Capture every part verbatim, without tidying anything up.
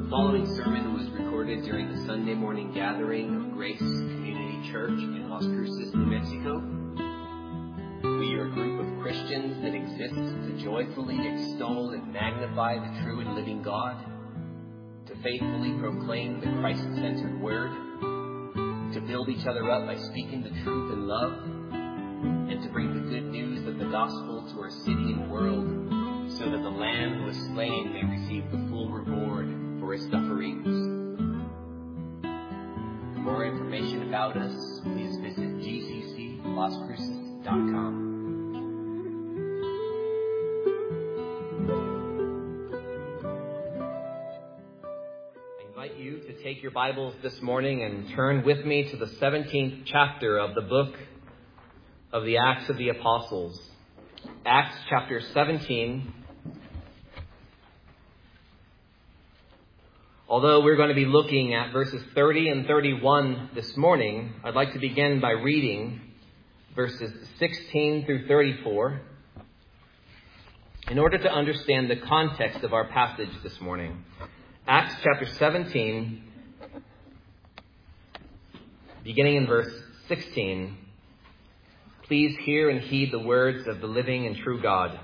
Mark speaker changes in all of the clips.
Speaker 1: The following sermon was recorded during the Sunday morning gathering of Grace Community Church in Las Cruces, New Mexico. We are a group of Christians that exists to joyfully extol and magnify the true and living God, to faithfully proclaim the Christ-centered word, to build each other up by speaking the truth in love, and to bring the good news of the gospel to our city and world, so that the Lamb who was slain may receive the full reward for his sufferings. For more information about us, please visit g c c las cruces dot com. I invite you to take your Bibles this morning and turn with me to the seventeenth chapter of the book of the Acts of the Apostles. Acts chapter seventeen. Although we're going to be looking at verses thirty and thirty-one this morning, I'd like to begin by reading verses sixteen through thirty-four in order to understand the context of our passage this morning. Acts chapter seventeen, beginning in verse sixteen. Please hear and heed the words of the living and true God.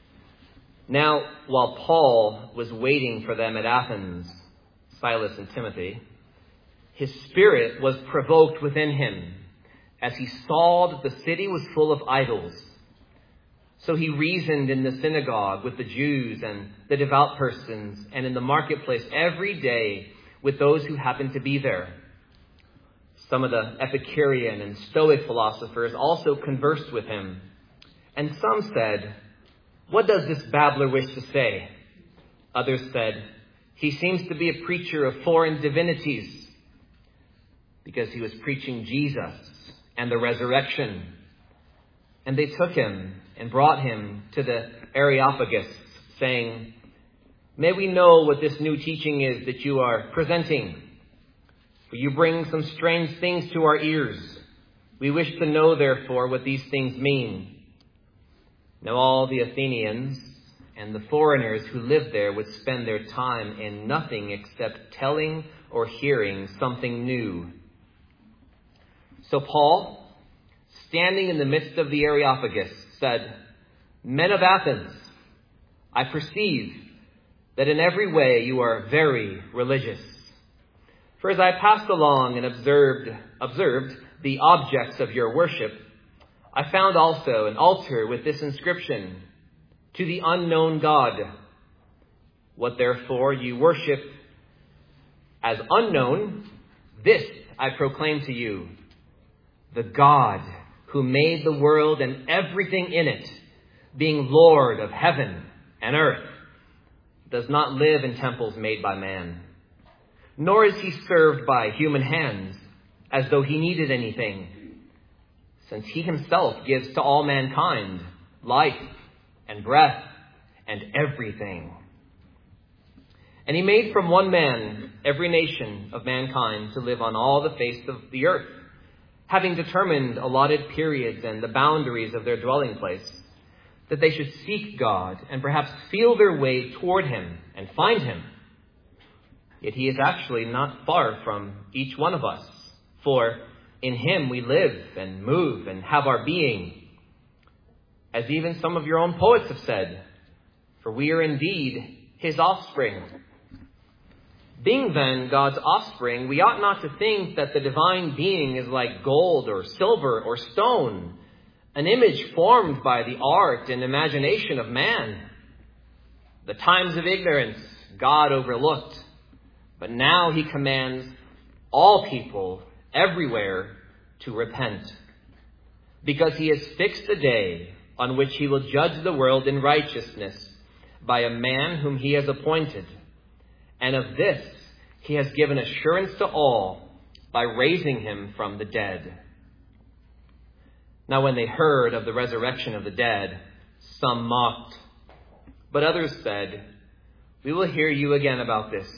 Speaker 1: Now, while Paul was waiting for them at Athens, Silas and Timothy, his spirit was provoked within him as he saw that the city was full of idols. So he reasoned in the synagogue with the Jews and the devout persons, and in the marketplace every day with those who happened to be there. Some of the Epicurean and Stoic philosophers also conversed with him. And some said, "What does this babbler wish to say?" Others said, "He seems to be a preacher of foreign divinities," because he was preaching Jesus and the resurrection. And they took him and brought him to the Areopagus, saying, "May we know what this new teaching is that you are presenting? For you bring some strange things to our ears. We wish to know, therefore, what these things mean." Now all the Athenians and the foreigners who lived there would spend their time in nothing except telling or hearing something new. So Paul, standing in the midst of the Areopagus, said, "Men of Athens, I perceive that in every way you are very religious. For as I passed along and observed, observed the objects of your worship, I found also an altar with this inscription, 'To the unknown God.' What therefore you worship as unknown, this I proclaim to you. The God who made the world and everything in it, being Lord of heaven and earth, does not live in temples made by man. Nor is he served by human hands as though he needed anything, since he himself gives to all mankind life and breath and everything. And he made from one man every nation of mankind to live on all the face of the earth, having determined allotted periods and the boundaries of their dwelling place, that they should seek God and perhaps feel their way toward him and find him. Yet he is actually not far from each one of us, for in him we live and move and have our being. As even some of your own poets have said, for we are indeed his offspring. Being then God's offspring, we ought not to think that the divine being is like gold or silver or stone, an image formed by the art and imagination of man. The times of ignorance God overlooked, but now he commands all people everywhere to repent, because he has fixed a day on which he will judge the world in righteousness by a man whom he has appointed. And of this he has given assurance to all by raising him from the dead." Now when they heard of the resurrection of the dead, some mocked, but others said, "We will hear you again about this."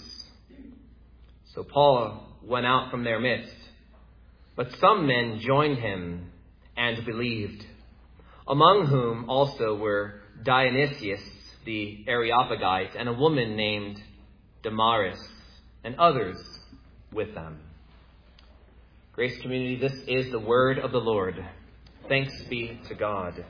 Speaker 1: So Paul went out from their midst, but some men joined him and believed, among whom also were Dionysius the Areopagite and a woman named Damaris. and others with them. Grace Community, this is the word of the Lord. Thanks be to God.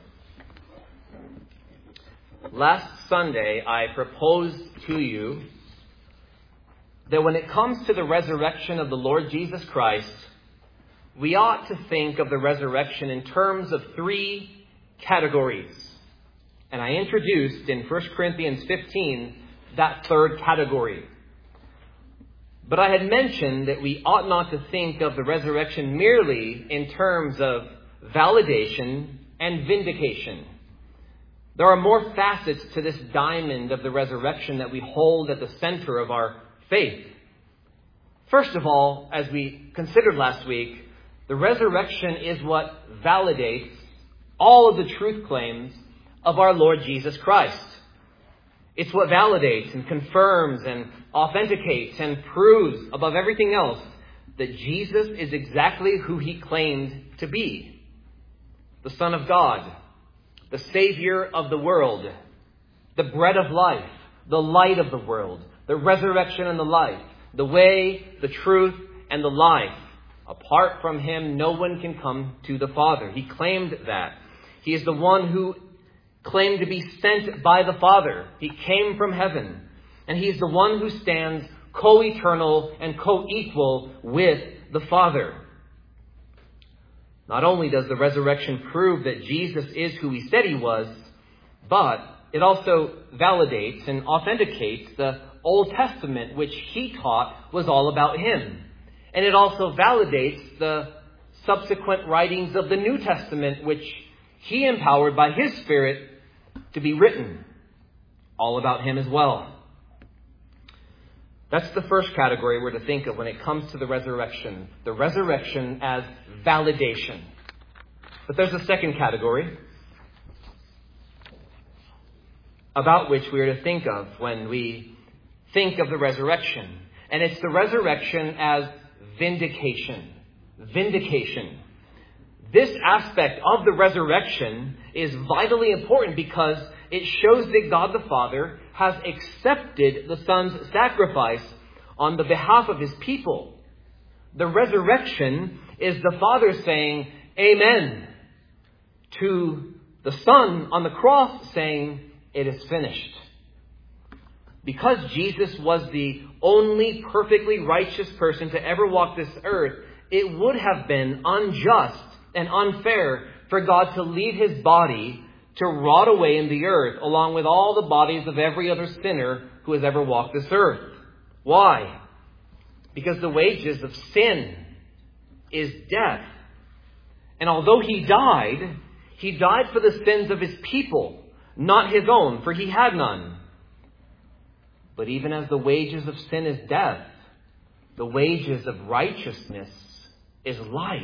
Speaker 1: Last Sunday, I proposed to you that when it comes to the resurrection of the Lord Jesus Christ, we ought to think of the resurrection in terms of three categories. And I introduced in First Corinthians fifteen that third category. But I had mentioned that we ought not to think of the resurrection merely in terms of validation and vindication. There are more facets to this diamond of the resurrection that we hold at the center of our faith. First of all, as we considered last week, the resurrection is what validates all of the truth claims of our Lord Jesus Christ. It's what validates and confirms and authenticates and proves above everything else that Jesus is exactly who he claimed to be. The Son of God, the Savior of the world, the bread of life, the light of the world, the resurrection and the life, the way, the truth, and the life. Apart from him, no one can come to the Father. He claimed that. He is the one who claimed to be sent by the Father. He came from heaven. And he is the one who stands co-eternal and co-equal with the Father. Not only does the resurrection prove that Jesus is who he said he was, but it also validates and authenticates the Old Testament, which he taught was all about him. And it also validates the subsequent writings of the New Testament, which he empowered by his Spirit to be written, all about him as well. That's the first category we're to think of when it comes to the resurrection. The resurrection as validation. But there's a second category about which we are to think of when we think of the resurrection. And it's the resurrection as vindication. Vindication. This aspect of the resurrection is vitally important because it shows that God the Father has accepted the Son's sacrifice on the behalf of his people. The resurrection is the Father saying, Amen, to the Son on the cross saying, it is finished. Because Jesus was the only perfectly righteous person to ever walk this earth, it would have been unjust and unfair for God to leave his body to rot away in the earth along with all the bodies of every other sinner who has ever walked this earth. Why? Because the wages of sin is death. And although he died, he died for the sins of his people, not his own, for he had none. But even as the wages of sin is death, the wages of righteousness is life.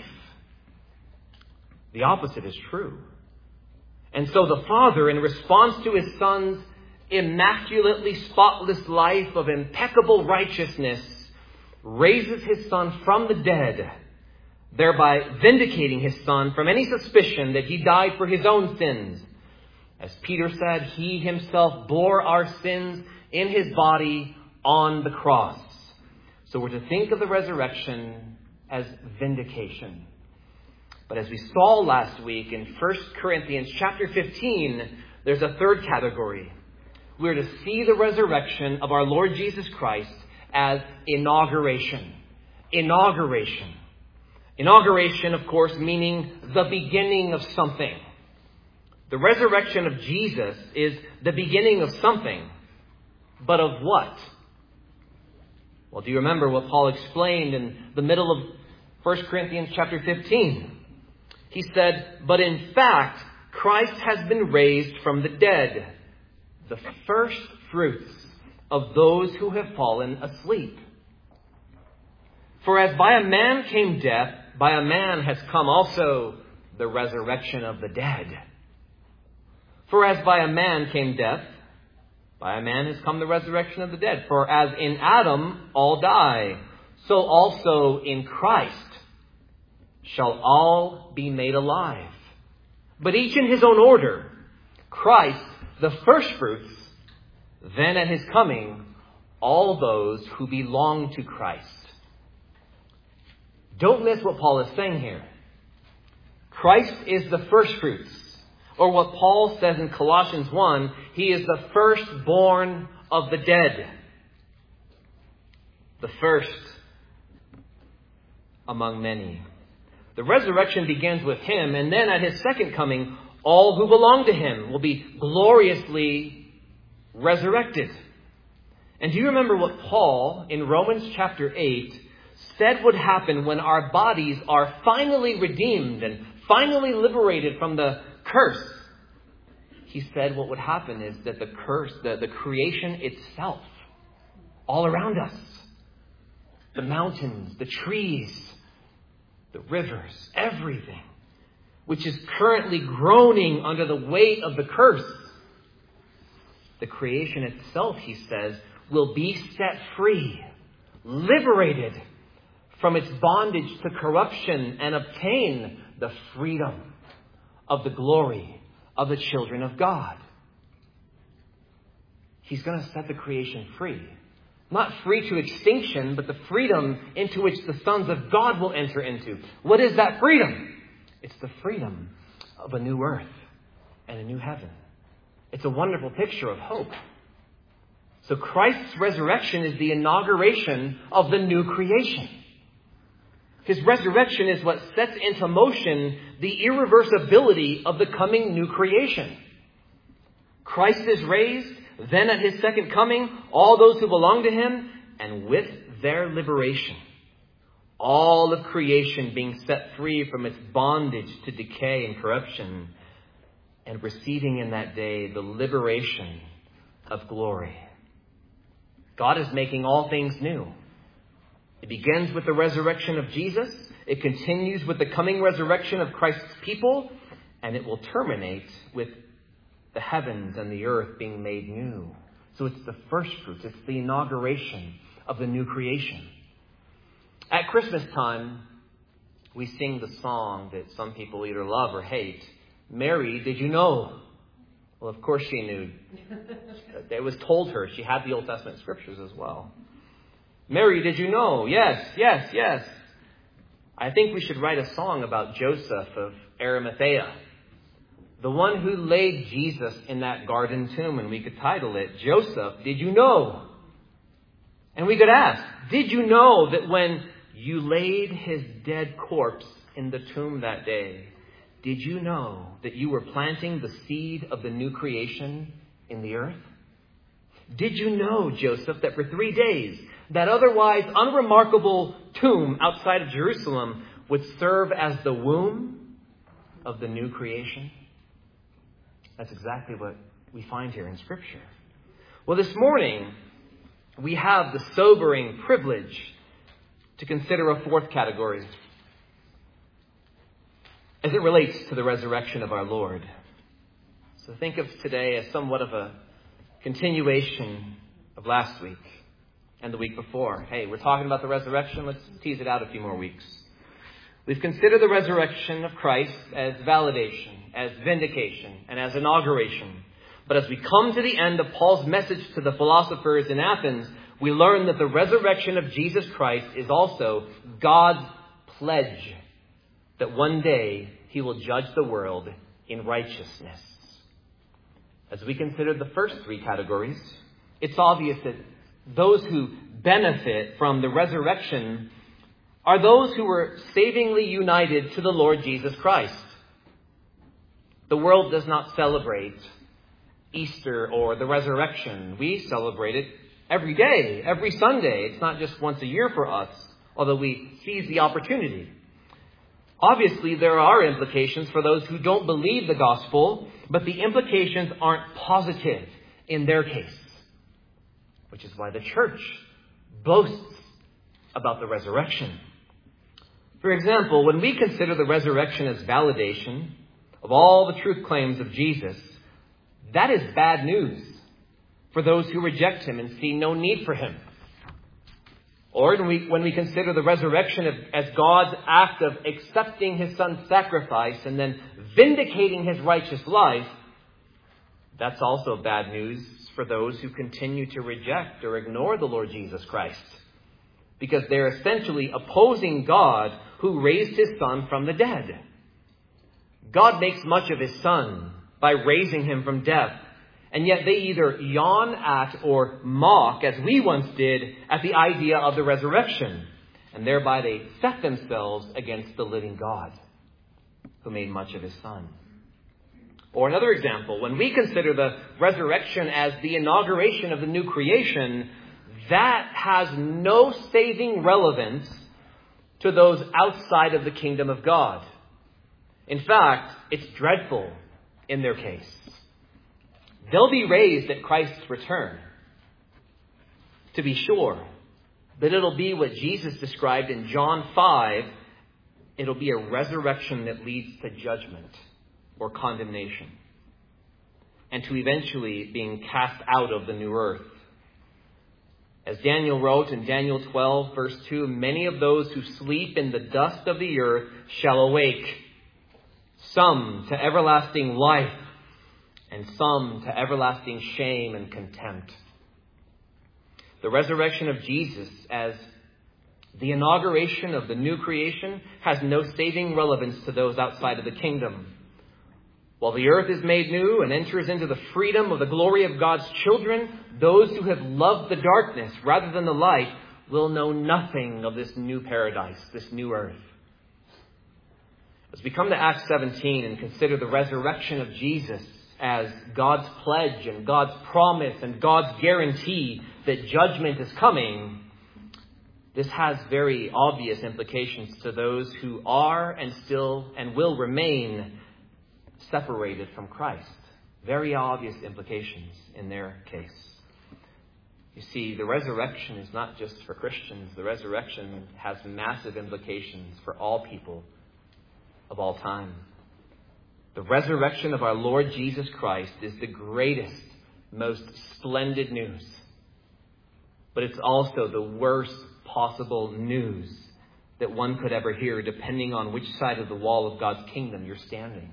Speaker 1: The opposite is true. And so the Father, in response to his Son's immaculately spotless life of impeccable righteousness, raises his Son from the dead, thereby vindicating his Son from any suspicion that he died for his own sins. As Peter said, he himself bore our sins in his body on the cross. So we're to think of the resurrection as vindication. But as we saw last week in First Corinthians chapter fifteen, there's a third category. We're to see the resurrection of our Lord Jesus Christ as inauguration. Inauguration. Inauguration, of course, meaning the beginning of something. The resurrection of Jesus is the beginning of something. But of what? Well, do you remember what Paul explained in the middle of First Corinthians chapter fifteen? He said, but in fact, Christ has been raised from the dead, the first fruits of those who have fallen asleep. For as by a man came death, by a man has come also the resurrection of the dead. For as by a man came death, by a man has come the resurrection of the dead. For as in Adam all die, so also in Christ shall all be made alive. But each in his own order. Christ, the firstfruits, then at his coming, all those who belong to Christ. Don't miss what Paul is saying here. Christ is the first fruits. Or what Paul says in Colossians one, he is the firstborn of the dead. The first among many. The resurrection begins with him, and then at his second coming, all who belong to him will be gloriously resurrected. And do you remember what Paul, in Romans chapter eight, said would happen when our bodies are finally redeemed and finally liberated from the curse? He said what would happen is that the curse, the, the creation itself, all around us, the mountains, the trees, the rivers, everything, which is currently groaning under the weight of the curse, the creation itself, he says, will be set free, liberated from its bondage to corruption, and obtain the freedom of the glory of the children of God. He's going to set the creation free. Not free to extinction, but the freedom into which the sons of God will enter into. What is that freedom? It's the freedom of a new earth and a new heaven. It's a wonderful picture of hope. So Christ's resurrection is the inauguration of the new creation. His resurrection is what sets into motion the irreversibility of the coming new creation. Christ is raised, then at his second coming, all those who belong to him, and with their liberation, all of creation being set free from its bondage to decay and corruption, and receiving in that day the liberation of glory. God is making all things new. It begins with the resurrection of Jesus. It continues with the coming resurrection of Christ's people. And it will terminate with the heavens and the earth being made new. So it's the first fruits. It's the inauguration of the new creation. At Christmas time, we sing the song that some people either love or hate. Mary, did you know? Well, of course she knew. It was told her. She had the Old Testament scriptures as well. Mary, did you know? Yes, yes, yes. I think we should write a song about Joseph of Arimathea, the one who laid Jesus in that garden tomb, and we could title it, Joseph, Did You Know? And we could ask, did you know that when you laid his dead corpse in the tomb that day, did you know that you were planting the seed of the new creation in the earth? Did you know, Joseph, that for three days, that otherwise unremarkable tomb outside of Jerusalem would serve as the womb of the new creation? That's exactly what we find here in Scripture. Well, this morning, we have the sobering privilege to consider a fourth category as it relates to the resurrection of our Lord. So think of today as somewhat of a continuation of last week and the week before. Hey, we're talking about the resurrection. Let's tease it out a few more weeks. We've considered the resurrection of Christ as validation, as vindication, and as inauguration. But as we come to the end of Paul's message to the philosophers in Athens, we learn that the resurrection of Jesus Christ is also God's pledge that one day he will judge the world in righteousness. As we consider the first three categories, it's obvious that those who benefit from the resurrection are those who were savingly united to the Lord Jesus Christ. The world does not celebrate Easter or the resurrection. We celebrate it every day, every Sunday. It's not just once a year for us, although we seize the opportunity. Obviously, there are implications for those who don't believe the gospel, but the implications aren't positive in their case, which is why the church boasts about the resurrection. For example, when we consider the resurrection as validation of all the truth claims of Jesus, that is bad news for those who reject him and see no need for him. Or when we, when we consider the resurrection of, as God's act of accepting his son's sacrifice and then vindicating his righteous life, that's also bad news for those who continue to reject or ignore the Lord Jesus Christ, because they're essentially opposing God who raised his Son from the dead. God makes much of his Son by raising him from death, and yet they either yawn at or mock, as we once did, at the idea of the resurrection, and thereby they set themselves against the living God who made much of his Son. Or another example, when we consider the resurrection as the inauguration of the new creation, that has no saving relevance to those outside of the kingdom of God. In fact, it's dreadful in their case. They'll be raised at Christ's return, to be sure, but it'll be what Jesus described in John five. It'll be a resurrection that leads to judgment or condemnation, and to eventually being cast out of the new earth. As Daniel wrote in Daniel twelve, verse two, many of those who sleep in the dust of the earth shall awake, some to everlasting life, and some to everlasting shame and contempt. The resurrection of Jesus as the inauguration of the new creation has no saving relevance to those outside of the kingdom. While the earth is made new and enters into the freedom of the glory of God's children, those who have loved the darkness rather than the light will know nothing of this new paradise, this new earth. As we come to Acts seventeen and consider the resurrection of Jesus as God's pledge and God's promise and God's guarantee that judgment is coming, this has very obvious implications to those who are and still and will remain separated from Christ. Very obvious implications in their case. You see, the resurrection is not just for Christians. The resurrection has massive implications for all people of all time. The resurrection of our Lord Jesus Christ is the greatest, most splendid news. But it's also the worst possible news that one could ever hear, depending on which side of the wall of God's kingdom you're standing.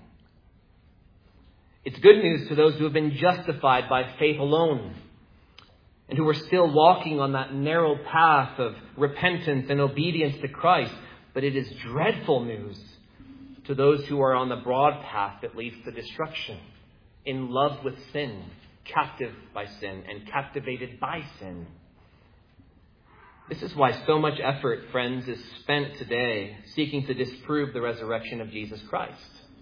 Speaker 1: It's good news to those who have been justified by faith alone, and who are still walking on that narrow path of repentance and obedience to Christ. But it is dreadful news to those who are on the broad path that leads to destruction, in love with sin, captive by sin, and captivated by sin. This is why so much effort, friends, is spent today seeking to disprove the resurrection of Jesus Christ.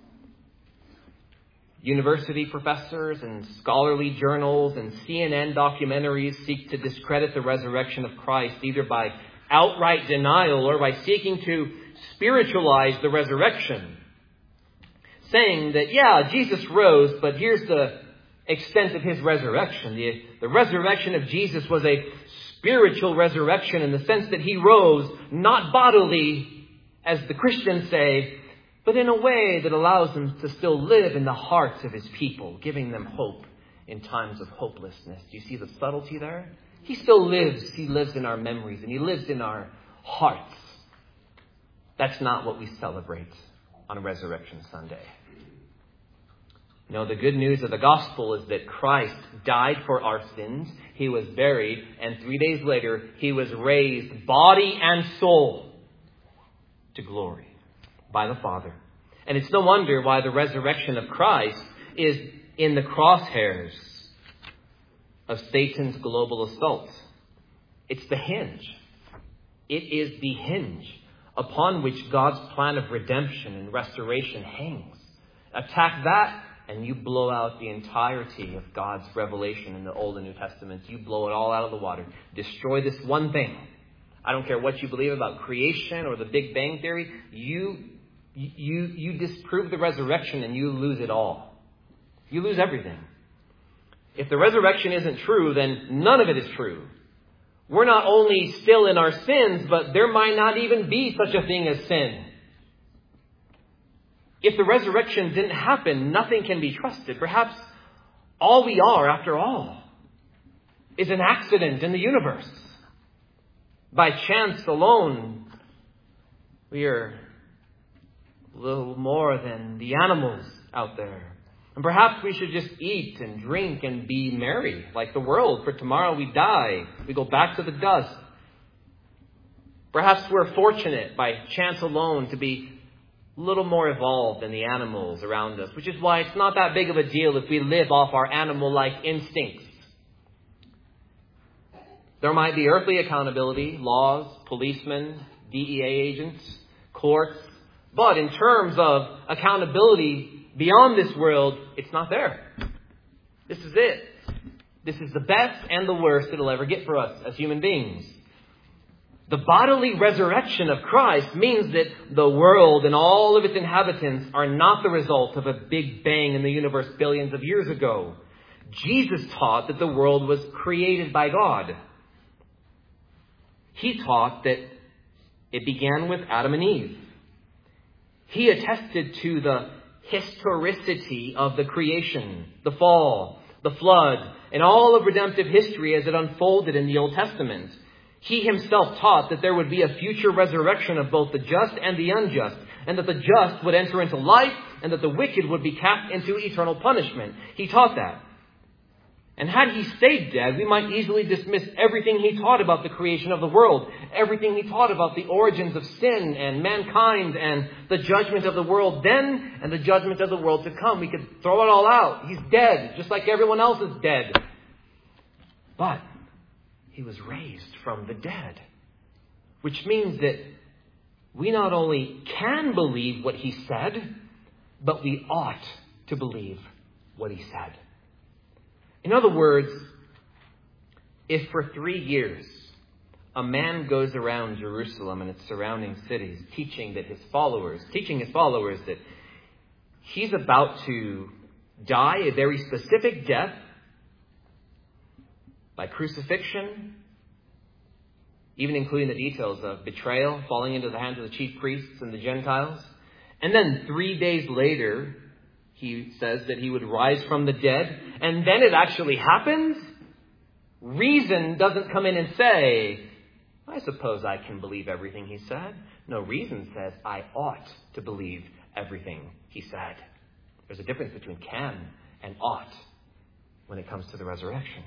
Speaker 1: University professors and scholarly journals and C N N documentaries seek to discredit the resurrection of Christ, either by outright denial or by seeking to spiritualize the resurrection, saying that, yeah, Jesus rose, but here's the extent of his resurrection. The, the resurrection of Jesus was a spiritual resurrection in the sense that he rose not bodily, as the Christians say, but in a way that allows him to still live in the hearts of his people, giving them hope in times of hopelessness. Do you see the subtlety there? He still lives. He lives in our memories, and he lives in our hearts. That's not what we celebrate on Resurrection Sunday. No, the good news of the gospel is that Christ died for our sins. He was buried, and three days later, he was raised, body and soul, to glory by the Father. And it's no wonder why the resurrection of Christ is in the crosshairs of Satan's global assault. It's the hinge. It is the hinge upon which God's plan of redemption and restoration hangs. Attack that, and you blow out the entirety of God's revelation in the Old and New Testaments. You blow it all out of the water. Destroy this one thing. I don't care what you believe about creation or the Big Bang Theory. You, you, you disprove the resurrection and you lose it all. You lose everything. If the resurrection isn't true, then none of it is true. We're not only still in our sins, but there might not even be such a thing as sin. If the resurrection didn't happen, nothing can be trusted. Perhaps all we are, after all, is an accident in the universe. By chance alone, we are a little more than the animals out there. And perhaps we should just eat and drink and be merry like the world, for tomorrow we die. We go back to the dust. Perhaps we're fortunate by chance alone to be a little more evolved than the animals around us, which is why it's not that big of a deal if we live off our animal-like instincts. There might be earthly accountability, laws, policemen, D E A agents, courts, but in terms of accountability beyond this world, it's not there. This is it. This is the best and the worst it'll ever get for us as human beings. The bodily resurrection of Christ means that the world and all of its inhabitants are not the result of a big bang in the universe billions of years ago. Jesus taught that the world was created by God. He taught that it began with Adam and Eve. He attested to the historicity of the creation, the fall, the flood, and all of redemptive history as it unfolded in the Old Testament. He himself taught that there would be a future resurrection of both the just and the unjust, and that the just would enter into life, and that the wicked would be cast into eternal punishment. He taught that. And had he stayed dead, we might easily dismiss everything he taught about the creation of the world, everything he taught about the origins of sin and mankind and the judgment of the world then and the judgment of the world to come. We could throw it all out. He's dead, just like everyone else is dead. But he was raised from the dead, which means that we not only can believe what he said, but we ought to believe what he said. In other words, if for three years a man goes around Jerusalem and its surrounding cities teaching that his followers, teaching his followers that he's about to die a very specific death by crucifixion, even including the details of betrayal, falling into the hands of the chief priests and the Gentiles, and then three days later he says that he would rise from the dead, and then it actually happens, reason doesn't come in and say, I suppose I can believe everything he said. No, reason says, I ought to believe everything he said. There's a difference between can and ought when it comes to the resurrection.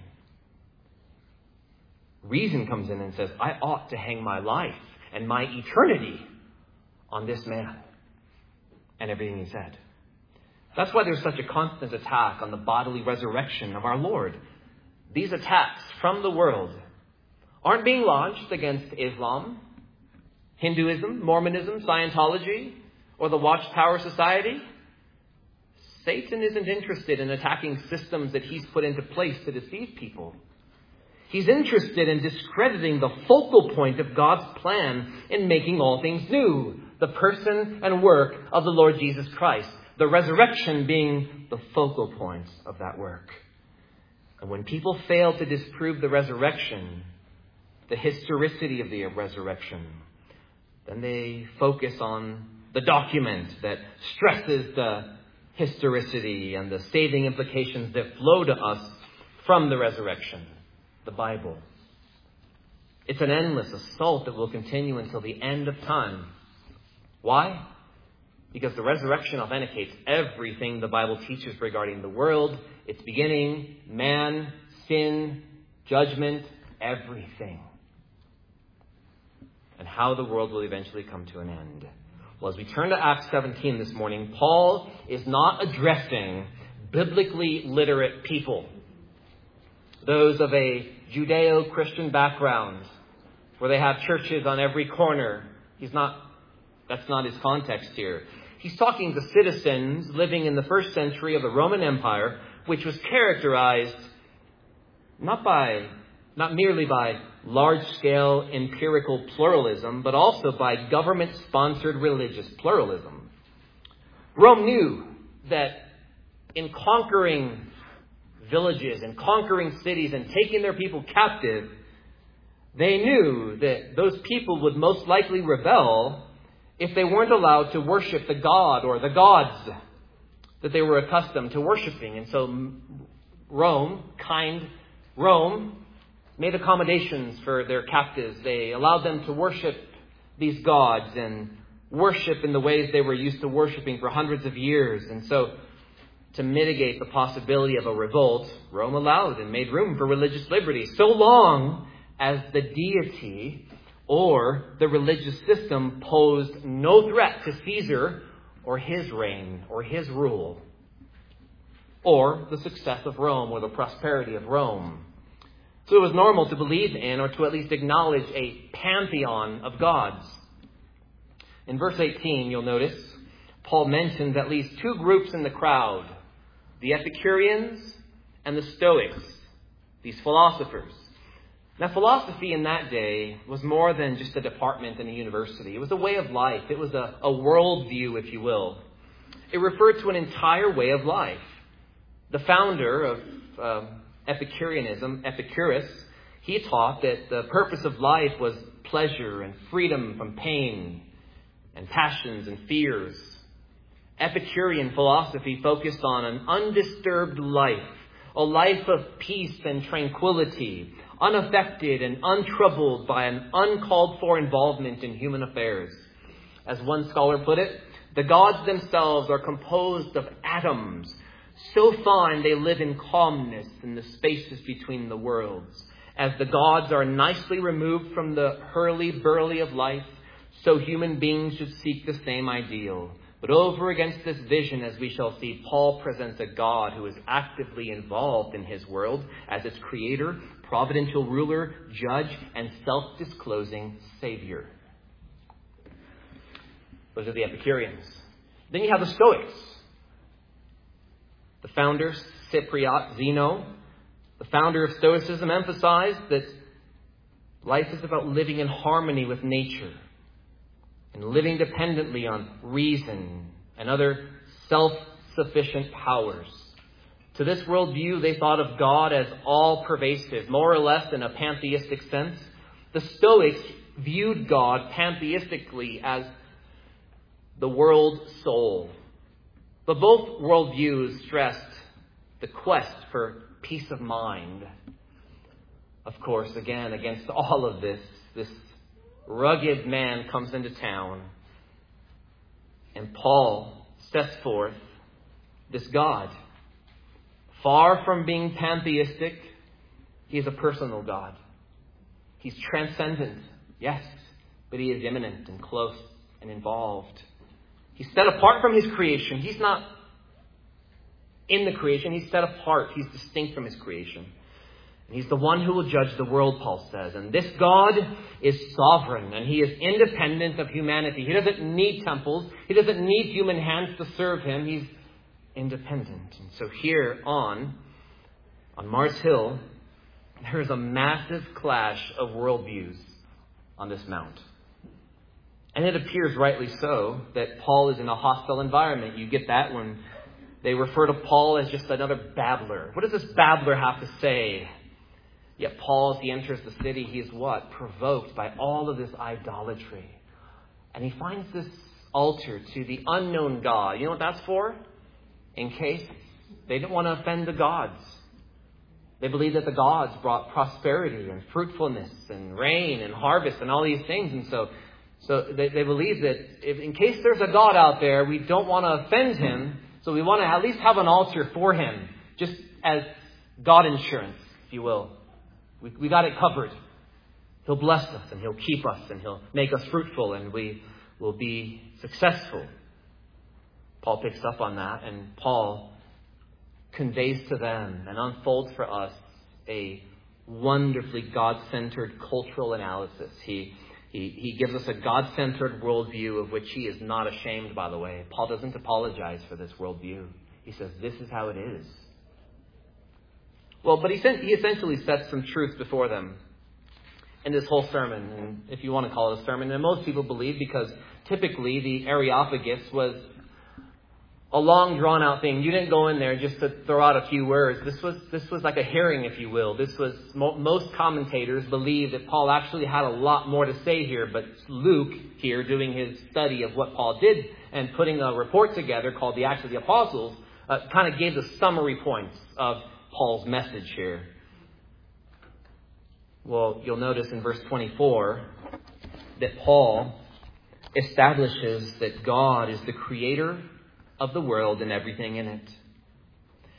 Speaker 1: Reason comes in and says, I ought to hang my life and my eternity on this man and everything he said. That's why there's such a constant attack on the bodily resurrection of our Lord. These attacks from the world aren't being launched against Islam, Hinduism, Mormonism, Scientology, or the Watchtower Society. Satan isn't interested in attacking systems that he's put into place to deceive people. He's interested in discrediting the focal point of God's plan in making all things new, the person and work of the Lord Jesus Christ. The resurrection being the focal point of that work. And when people fail to disprove the resurrection, the historicity of the resurrection, then they focus on the document that stresses the historicity and the saving implications that flow to us from the resurrection, the Bible. It's an endless assault that will continue until the end of time. Why? Because the resurrection authenticates everything the Bible teaches regarding the world, its beginning, man, sin, judgment, everything. And how the world will eventually come to an end. Well, as we turn to Acts seventeen this morning, Paul is not addressing biblically literate people. Those of a Judeo-Christian background, where they have churches on every corner. He's not, that's not his context here. He's talking to citizens living in the first century of the Roman Empire, which was characterized not by, not merely by large-scale empirical pluralism, but also by government-sponsored religious pluralism. Rome knew that in conquering villages and conquering cities and taking their people captive, they knew that those people would most likely rebel if they weren't allowed to worship the god or the gods that they were accustomed to worshiping. And so Rome, kind Rome, made accommodations for their captives. They allowed them to worship these gods and worship in the ways they were used to worshiping for hundreds of years. And so to mitigate the possibility of a revolt, Rome allowed and made room for religious liberty, so long as the deity or the religious system posed no threat to Caesar or his reign or his rule, or the success of Rome or the prosperity of Rome. So it was normal to believe in, or to at least acknowledge, a pantheon of gods. In verse eighteen, you'll notice, Paul mentions at least two groups in the crowd: the Epicureans and the Stoics, these philosophers. Now, philosophy in that day was more than just a department in a university. It was a way of life. It was a, a worldview, if you will. It referred to an entire way of life. The founder of um, Epicureanism, Epicurus, he taught that the purpose of life was pleasure and freedom from pain and passions and fears. Epicurean philosophy focused on an undisturbed life, a life of peace and tranquility, unaffected and untroubled by an uncalled for involvement in human affairs. As one scholar put it, the gods themselves are composed of atoms, so fine they live in calmness in the spaces between the worlds. As the gods are nicely removed from the hurly-burly of life, so human beings should seek the same ideal. But over against this vision, as we shall see, Paul presents a God who is actively involved in his world as its creator, providential ruler, judge, and self-disclosing savior. Those are the Epicureans. Then you have the Stoics. The founder, Cypriot Zeno, the founder of Stoicism, emphasized that life is about living in harmony with nature and living dependently on reason and other self-sufficient powers. To this worldview, they thought of God as all-pervasive, more or less in a pantheistic sense. The Stoics viewed God pantheistically as the world soul. But both worldviews stressed the quest for peace of mind. Of course, again, against all of this, this rugged man comes into town, and Paul sets forth this God. Far from being pantheistic, he is a personal God. He's transcendent, yes, but he is immanent and close and involved. He's set apart from his creation. He's not in the creation. He's set apart. He's distinct from his creation. And he's the one who will judge the world, Paul says. And this God is sovereign, and he is independent of humanity. He doesn't need temples. He doesn't need human hands to serve him. He's independent. And so here on, on Mars Hill, there is a massive clash of worldviews on this mount. And it appears rightly so that Paul is in a hostile environment. You get that when they refer to Paul as just another babbler. What does this babbler have to say? Yet Paul, as he enters the city, he is what? Provoked by all of this idolatry. And he finds this altar to the unknown God. You know what that's for? In case they didn't want to offend the gods. They believed that the gods brought prosperity and fruitfulness and rain and harvest and all these things. And so, so they, they believe that if, in case there's a God out there, we don't want to offend him. So we want to at least have an altar for him, just as God insurance, if you will. We, we got it covered. He'll bless us and he'll keep us and he'll make us fruitful and we will be successful. Paul picks up on that, and Paul conveys to them and unfolds for us a wonderfully God-centered cultural analysis. He, he, he gives us a God-centered worldview of which he is not ashamed, by the way. Paul doesn't apologize for this worldview. He says, this is how it is. Well, but he, he essentially sets some truth before them in this whole sermon, and if you want to call it a sermon. And most people believe, because typically the Areopagus was a long, drawn-out thing. You didn't go in there just to throw out a few words. This was this was like a hearing, if you will. This was mo- most commentators believe that Paul actually had a lot more to say here, but Luke here, doing his study of what Paul did and putting a report together called the Acts of the Apostles, uh, kind of gave the summary points of Paul's message here. Well, you'll notice in verse twenty-four that Paul establishes that God is the creator of the world and everything in it.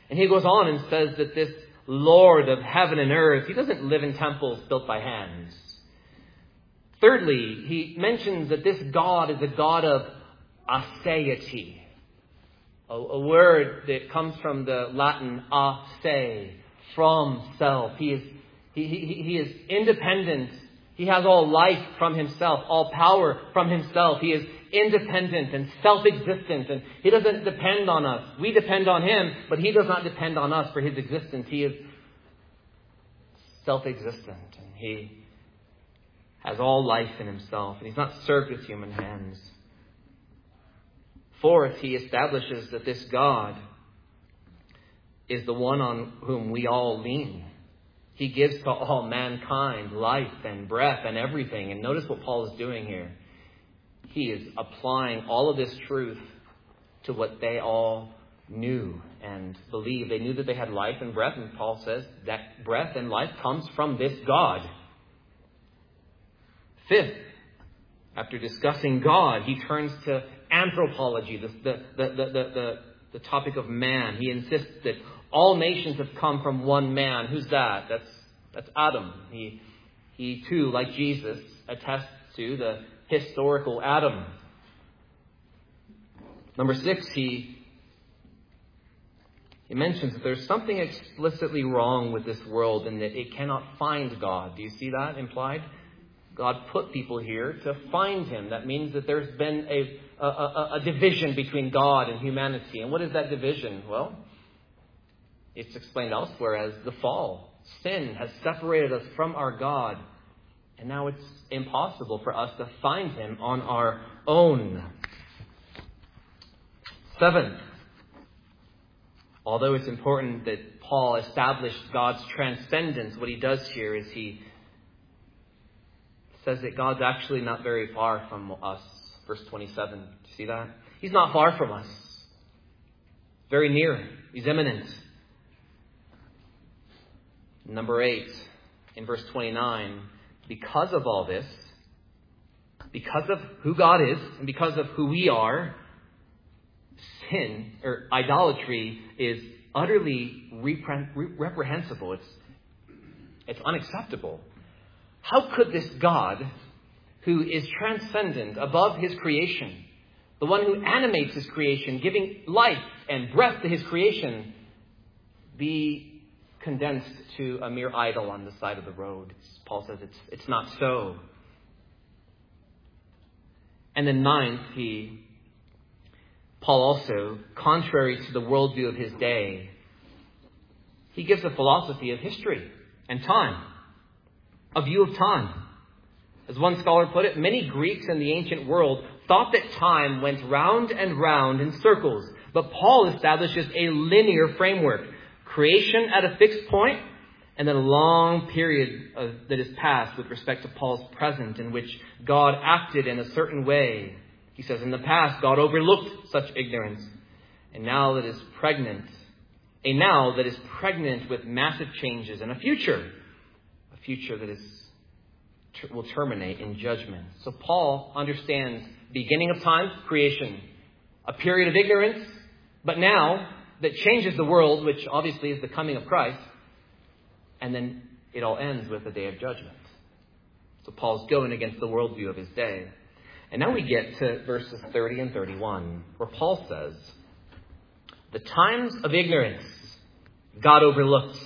Speaker 1: And he goes on and says that this Lord of heaven and earth, he doesn't live in temples built by hands. Thirdly, he mentions that this God is a God of aseity, a, a word that comes from the Latin ase, from self. He is, he, he, he is independent. He has all life from himself, all power from himself. He is independent and self-existent, and he doesn't depend on us. We depend on him, but he does not depend on us for his existence. He is self-existent, and he has all life in himself, and he's not served with human hands. Fourth, he establishes that this God is the one on whom we all lean. He gives to all mankind life and breath and everything. And notice what Paul is doing here. He is applying all of this truth to what they all knew and believed. They knew that they had life and breath, and Paul says that breath and life comes from this God. Fifth, after discussing God, he turns to anthropology, the, the, the, the, the, the topic of man. He insists that all nations have come from one man. Who's that? That's that's Adam. He, he too, like Jesus, attests to the historical Adam. Number six, he, he mentions that there's something explicitly wrong with this world and that it cannot find God. Do you see that implied? God put people here to find him. That means that there's been a, a, a, a division between God and humanity. And what is that division? Well, it's explained elsewhere as the fall. Sin has separated us from our God. And now it's impossible for us to find him on our own. Seventh, although it's important that Paul established God's transcendence, what he does here is he says that God's actually not very far from us. Verse twenty-seven. Do you see that? He's not far from us. Very near. He's imminent. Number eight, in verse twenty-nine, because of all this, because of who God is, and because of who we are, sin, or idolatry, is utterly repre- reprehensible. It's, it's unacceptable. How could this God, who is transcendent above his creation, the one who animates his creation, giving life and breath to his creation, be condensed to a mere idol on the side of the road? It's, Paul says it's, it's not so. And then ninth, he, Paul also, contrary to the worldview of his day, he gives a philosophy of history and time. A view of time. As one scholar put it, many Greeks in the ancient world thought that time went round and round in circles. But Paul establishes a linear framework. Creation at a fixed point, and then a long period of, that is passed with respect to Paul's present, in which God acted in a certain way. He says, in the past, God overlooked such ignorance. And now that is pregnant, a now that is pregnant with massive changes, and a future future that is will terminate in judgment. So Paul understands beginning of time, creation, a period of ignorance, but now that changes the world, which obviously is the coming of Christ, and then it all ends with the day of judgment. So Paul's going against the worldview of his day. And now we get to verses thirty and thirty-one, where Paul says, the times of ignorance God overlooked.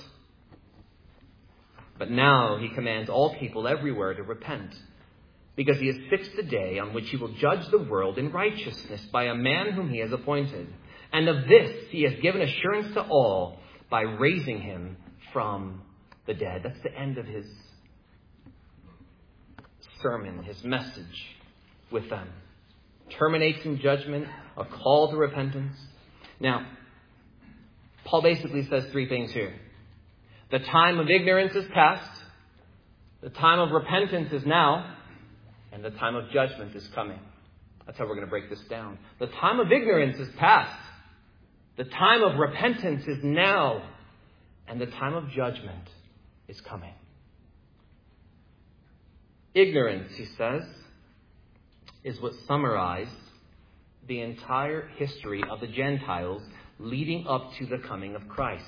Speaker 1: But now he commands all people everywhere to repent, because he has fixed the day on which he will judge the world in righteousness by a man whom he has appointed. And of this he has given assurance to all by raising him from the dead. That's the end of his sermon, his message with them. Terminates in judgment, a call to repentance. Now, Paul basically says three things here. The time of ignorance is past, the time of repentance is now, and the time of judgment is coming. That's how we're going to break this down. The time of ignorance is past, the time of repentance is now, and the time of judgment is coming. Ignorance, he says, is what summarized the entire history of the Gentiles leading up to the coming of Christ.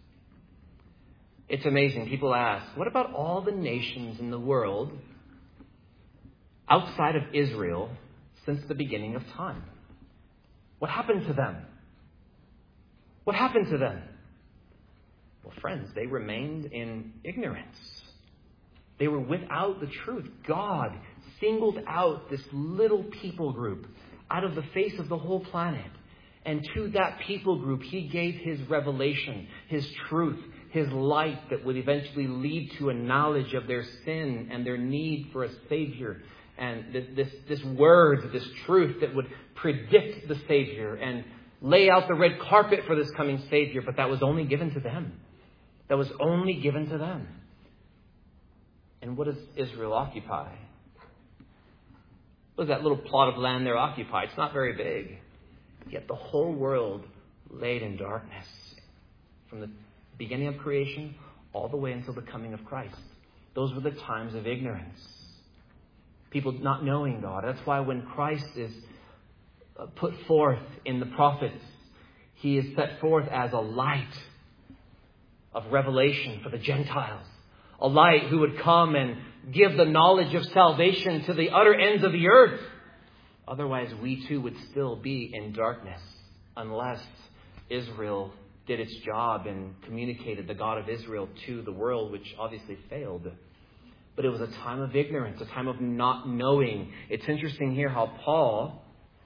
Speaker 1: It's amazing. People ask, what about all the nations in the world outside of Israel since the beginning of time? What happened to them? What happened to them? Well, friends, they remained in ignorance. They were without the truth. God singled out this little people group out of the face of the whole planet. And to that people group, he gave his revelation, his truth, his light that would eventually lead to a knowledge of their sin and their need for a Savior. And this, this, this word, this truth that would predict the Savior and lay out the red carpet for this coming Savior. But that was only given to them. That was only given to them. And what does Israel occupy? What does that little plot of land there occupy? It's not very big. Yet the whole world laid in darkness from the beginning of creation all the way until the coming of Christ. Those were the times of ignorance. People not knowing God. That's why when Christ is put forth in the prophets, he is set forth as a light of revelation for the Gentiles. A light who would come and give the knowledge of salvation to the utter ends of the earth. Otherwise, we too would still be in darkness unless Israel did its job and communicated the God of Israel to the world, which obviously failed. But it was a time of ignorance, a time of not knowing. It's interesting here how Paul,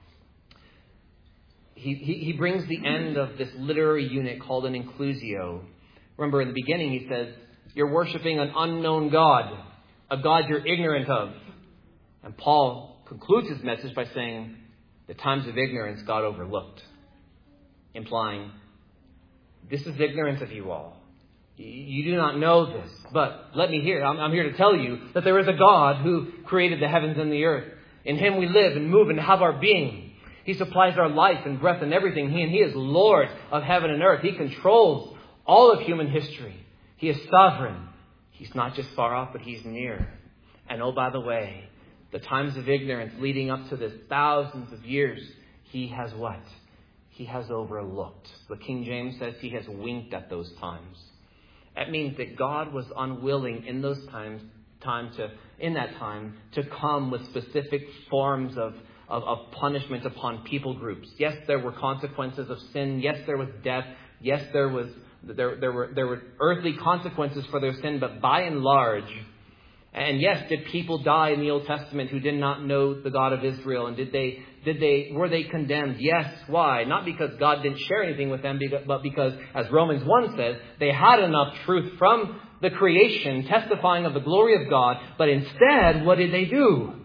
Speaker 1: he, he, he brings the end of this literary unit called an inclusio. Remember, in the beginning, he says, you're worshiping an unknown God, a God you're ignorant of. And Paul concludes his message by saying, the times of ignorance God overlooked. Implying, this is ignorant of you all. You do not know this. But let me hear, I'm, I'm here to tell you that there is a God who created the heavens and the earth. In him we live and move and have our being. He supplies our life and breath and everything. He and he is Lord of heaven and earth. He controls all of human history. He is sovereign. He's not just far off, but he's near. And oh, by the way, the times of ignorance leading up to this, thousands of years, he has what? He has overlooked. The King James says he has winked at those times. That means that God was unwilling in those times, time to, in that time, to come with specific forms of, of, of punishment upon people groups. Yes, there were consequences of sin. Yes, there was death. Yes, there was there there were there were earthly consequences for their sin, but by and large, and yes, did people die in the Old Testament who did not know the God of Israel? And did they did they were they condemned? Yes. Why? Not because God didn't share anything with them, but because, as Romans one says, they had enough truth from the creation testifying of the glory of God. But instead, what did they do?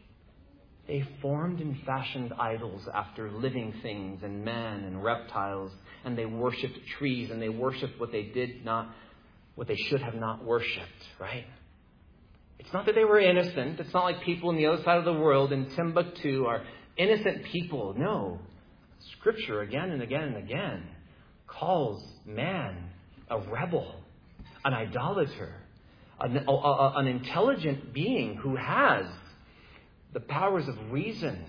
Speaker 1: They formed and fashioned idols after living things and man and reptiles. And they worshipped trees, and they worshipped what they did not, what they should have not worshipped, right? It's not that they were innocent. It's not like people on the other side of the world in Timbuktu are innocent people. No. Scripture again and again and again calls man a rebel, an idolater, an, a, a, an intelligent being who has the powers of reason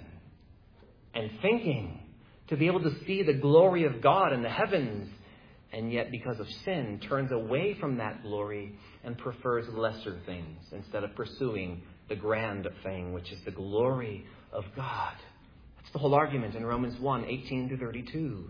Speaker 1: and thinking to be able to see the glory of God in the heavens, and yet because of sin turns away from that glory and prefers lesser things instead of pursuing the grand thing, which is the glory of God. That's the whole argument in Romans one, eighteen to thirty-two.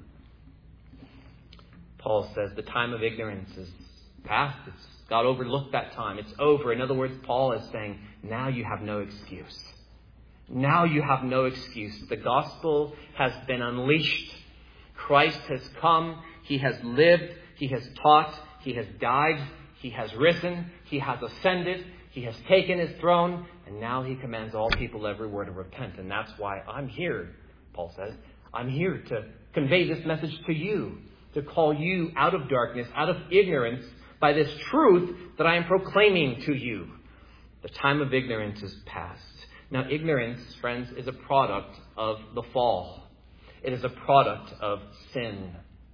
Speaker 1: Paul says the time of ignorance is past. It's, God overlooked that time. It's over. In other words, Paul is saying, now you have no excuse. Now you have no excuse. The gospel has been unleashed. Christ has come. He has lived. He has taught. He has died. He has risen. He has ascended. He has taken his throne. And now he commands all people everywhere to repent. And that's why I'm here, Paul says. I'm here to convey this message to you. To call you out of darkness, out of ignorance, by this truth that I am proclaiming to you. The time of ignorance is past. Now, ignorance, friends, is a product of the fall. It is a product of sin.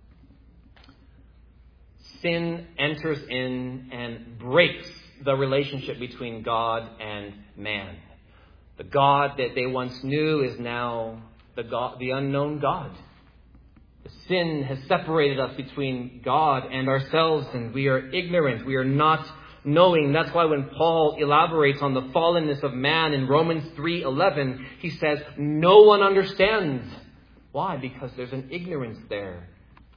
Speaker 1: Sin enters in and breaks the relationship between God and man. The God that they once knew is now the God, the unknown God. Sin has separated us between God and ourselves, and we are ignorant. We are not knowing. That's why when Paul elaborates on the fallenness of man in Romans three eleven, he says, no one understands. Why? Because there's an ignorance there.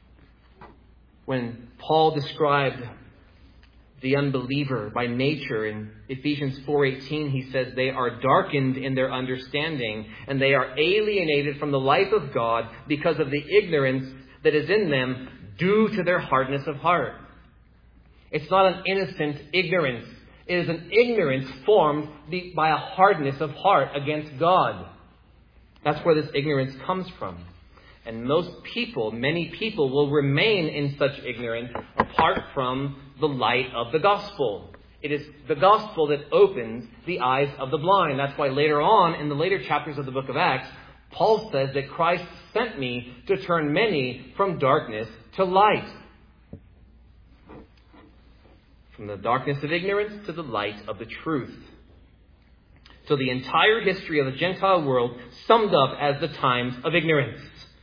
Speaker 1: When Paul described the unbeliever by nature in Ephesians four eighteen, he says they are darkened in their understanding and they are alienated from the life of God because of the ignorance that is in them due to their hardness of heart. It's not an innocent ignorance. It is an ignorance formed by a hardness of heart against God. That's where this ignorance comes from. And most people, many people will remain in such ignorance apart from the light of the gospel. It is the gospel that opens the eyes of the blind. That's why later on, in the later chapters of the book of Acts, Paul says that Christ sent me to turn many from darkness to light. From the darkness of ignorance to the light of the truth. So the entire history of the Gentile world summed up as the times of ignorance.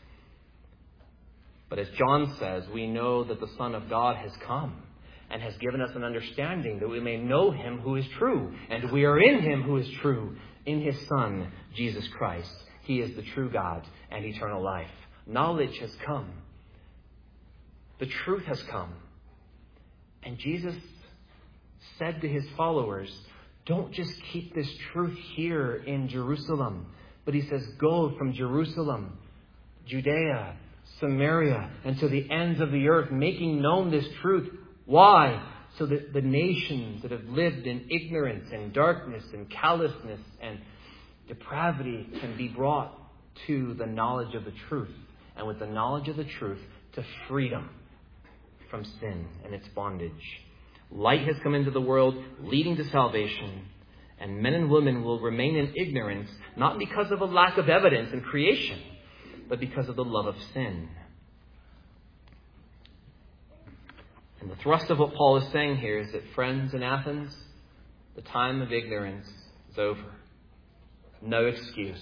Speaker 1: But as John says, we know that the Son of God has come and has given us an understanding that we may know him who is true. And we are in him who is true, in his Son, Jesus Christ. He is the true God and eternal life. Knowledge has come. The truth has come. And Jesus said to his followers, don't just keep this truth here in Jerusalem. But he says, go from Jerusalem, Judea, Samaria, and to the ends of the earth, making known this truth. Why? So that the nations that have lived in ignorance and darkness and callousness and depravity can be brought to the knowledge of the truth. And with the knowledge of the truth, to freedom from sin and its bondage. Light has come into the world, leading to salvation. And men and women will remain in ignorance, not because of a lack of evidence in creation, but because of the love of sin. And the thrust of what Paul is saying here is that, friends in Athens, the time of ignorance is over. No excuse.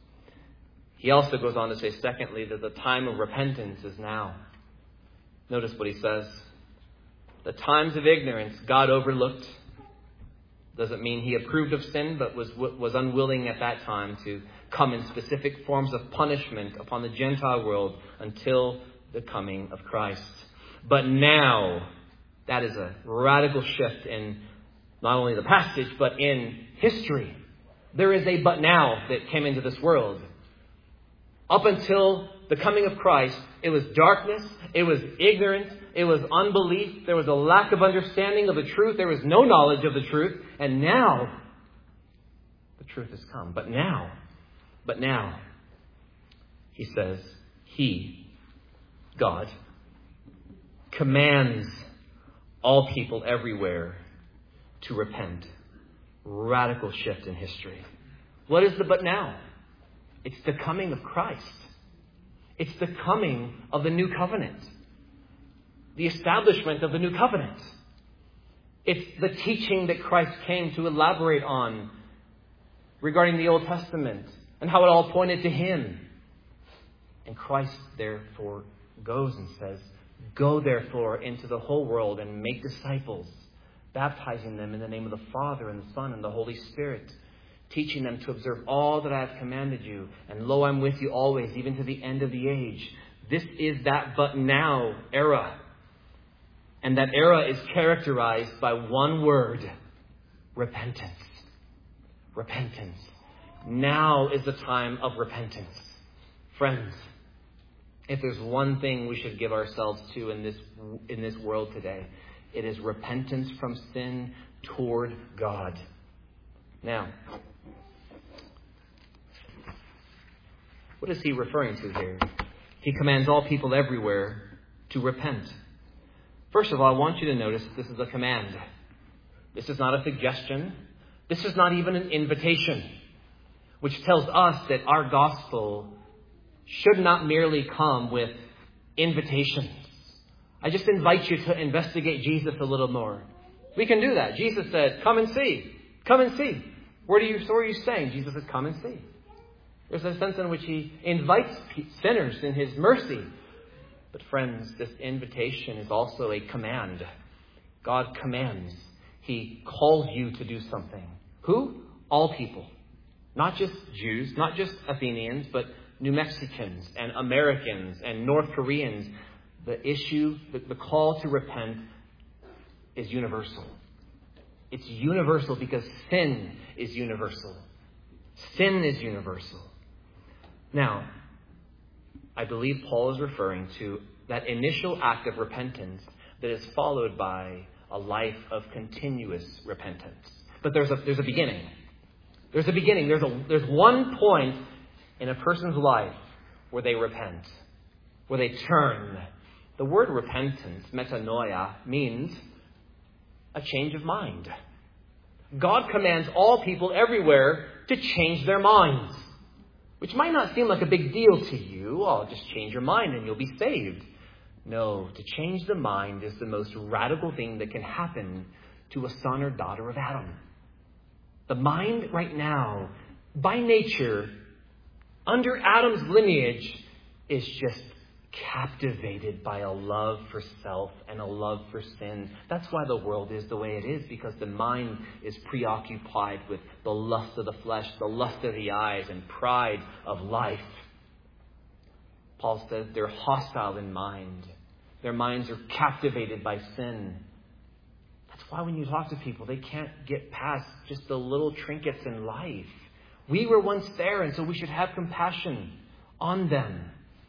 Speaker 1: He also goes on to say, secondly, that the time of repentance is now. Notice what he says. The times of ignorance God overlooked. Doesn't mean he approved of sin, but was was unwilling at that time to come in specific forms of punishment upon the Gentile world until the coming of Christ. But now, that is a radical shift in not only the passage, but in history. There is a but now that came into this world. Up until the coming of Christ, it was darkness, it was ignorance, it was unbelief, there was a lack of understanding of the truth, there was no knowledge of the truth, and now the truth has come. But now, but now, he says, he, God, commands all people everywhere to repent. Radical shift in history. What is the but now? It's the coming of Christ. It's the coming of the new covenant. The establishment of the new covenant. It's the teaching that Christ came to elaborate on regarding the Old Testament and how it all pointed to him. And Christ therefore goes and says, go therefore into the whole world and make disciples, baptizing them in the name of the Father and the Son and the Holy Spirit, teaching them to observe all that I have commanded you. And lo, I'm with you always, even to the end of the age. This is that but now era. And that era is characterized by one word: repentance. Repentance. Now is the time of repentance. Friends, if there's one thing we should give ourselves to in this in this world today, it is repentance from sin toward God. Now, what is he referring to here? He commands all people everywhere to repent. First of all, I want you to notice this is a command. This is not a suggestion. This is not even an invitation, which tells us that our gospel should not merely come with invitations. I just invite you to investigate Jesus a little more. We can do that. Jesus said, come and see. Come and see. Where, do you, where are you staying? Jesus said, come and see. There's a sense in which he invites sinners in his mercy. But friends, this invitation is also a command. God commands. He calls you to do something. Who? All people. Not just Jews, not just Athenians, but New Mexicans and Americans and North Koreans. The issue, the, the call to repent is universal. It's universal because sin is universal. Sin is universal. Now, I believe Paul is referring to that initial act of repentance that is followed by a life of continuous repentance. But there's a there's a beginning. There's a beginning. There's a there's one point in a person's life where they repent, where they turn. The word repentance, metanoia, means a change of mind. God commands all people everywhere to change their minds, which might not seem like a big deal to you. Oh, just change your mind and you'll be saved. No, to change the mind is the most radical thing that can happen to a son or daughter of Adam. The mind right now, by nature, under Adam's lineage, is just captivated by a love for self and a love for sin. That's why the world is the way it is, because the mind is preoccupied with the lust of the flesh, the lust of the eyes, and pride of life. Paul says they're hostile in mind. Their minds are captivated by sin. That's why when you talk to people, they can't get past just the little trinkets in life. We were once there, and so we should have compassion on them.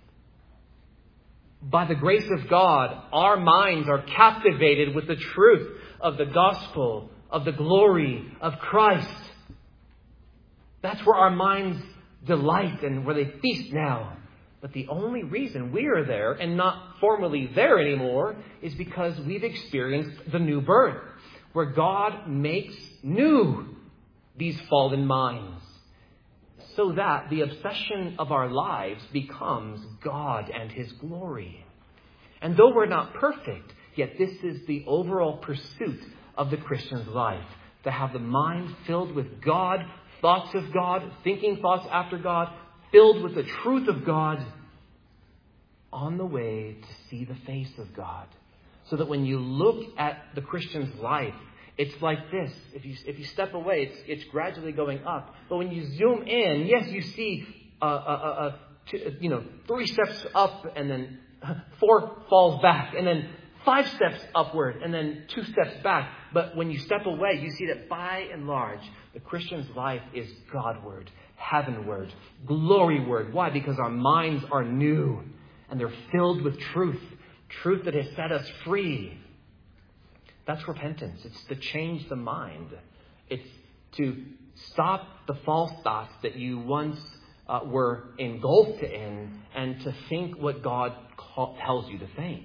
Speaker 1: By the grace of God, our minds are captivated with the truth of the gospel, of the glory of Christ. That's where our minds delight and where they feast now. But the only reason we are there and not formally there anymore is because we've experienced the new birth, where God makes new these fallen minds, so that the obsession of our lives becomes God and His glory. And though we're not perfect, yet this is the overall pursuit of the Christian's life, to have the mind filled with God, thoughts of God, thinking thoughts after God, filled with the truth of God, on the way to see the face of God. So that when you look at the Christian's life, it's like this. If you if you step away, it's it's gradually going up. But when you zoom in, yes, you see, uh, uh, uh, two, you know, three steps up, and then four falls back, and then five steps upward, and then two steps back. But when you step away, you see that by and large, the Christian's life is Godward, heavenward, gloryward. Why? Because our minds are new, and they're filled with truth, truth that has set us free. That's repentance. It's to change the mind. It's to stop the false thoughts that you once uh, were engulfed in, and to think what God call, tells you to think.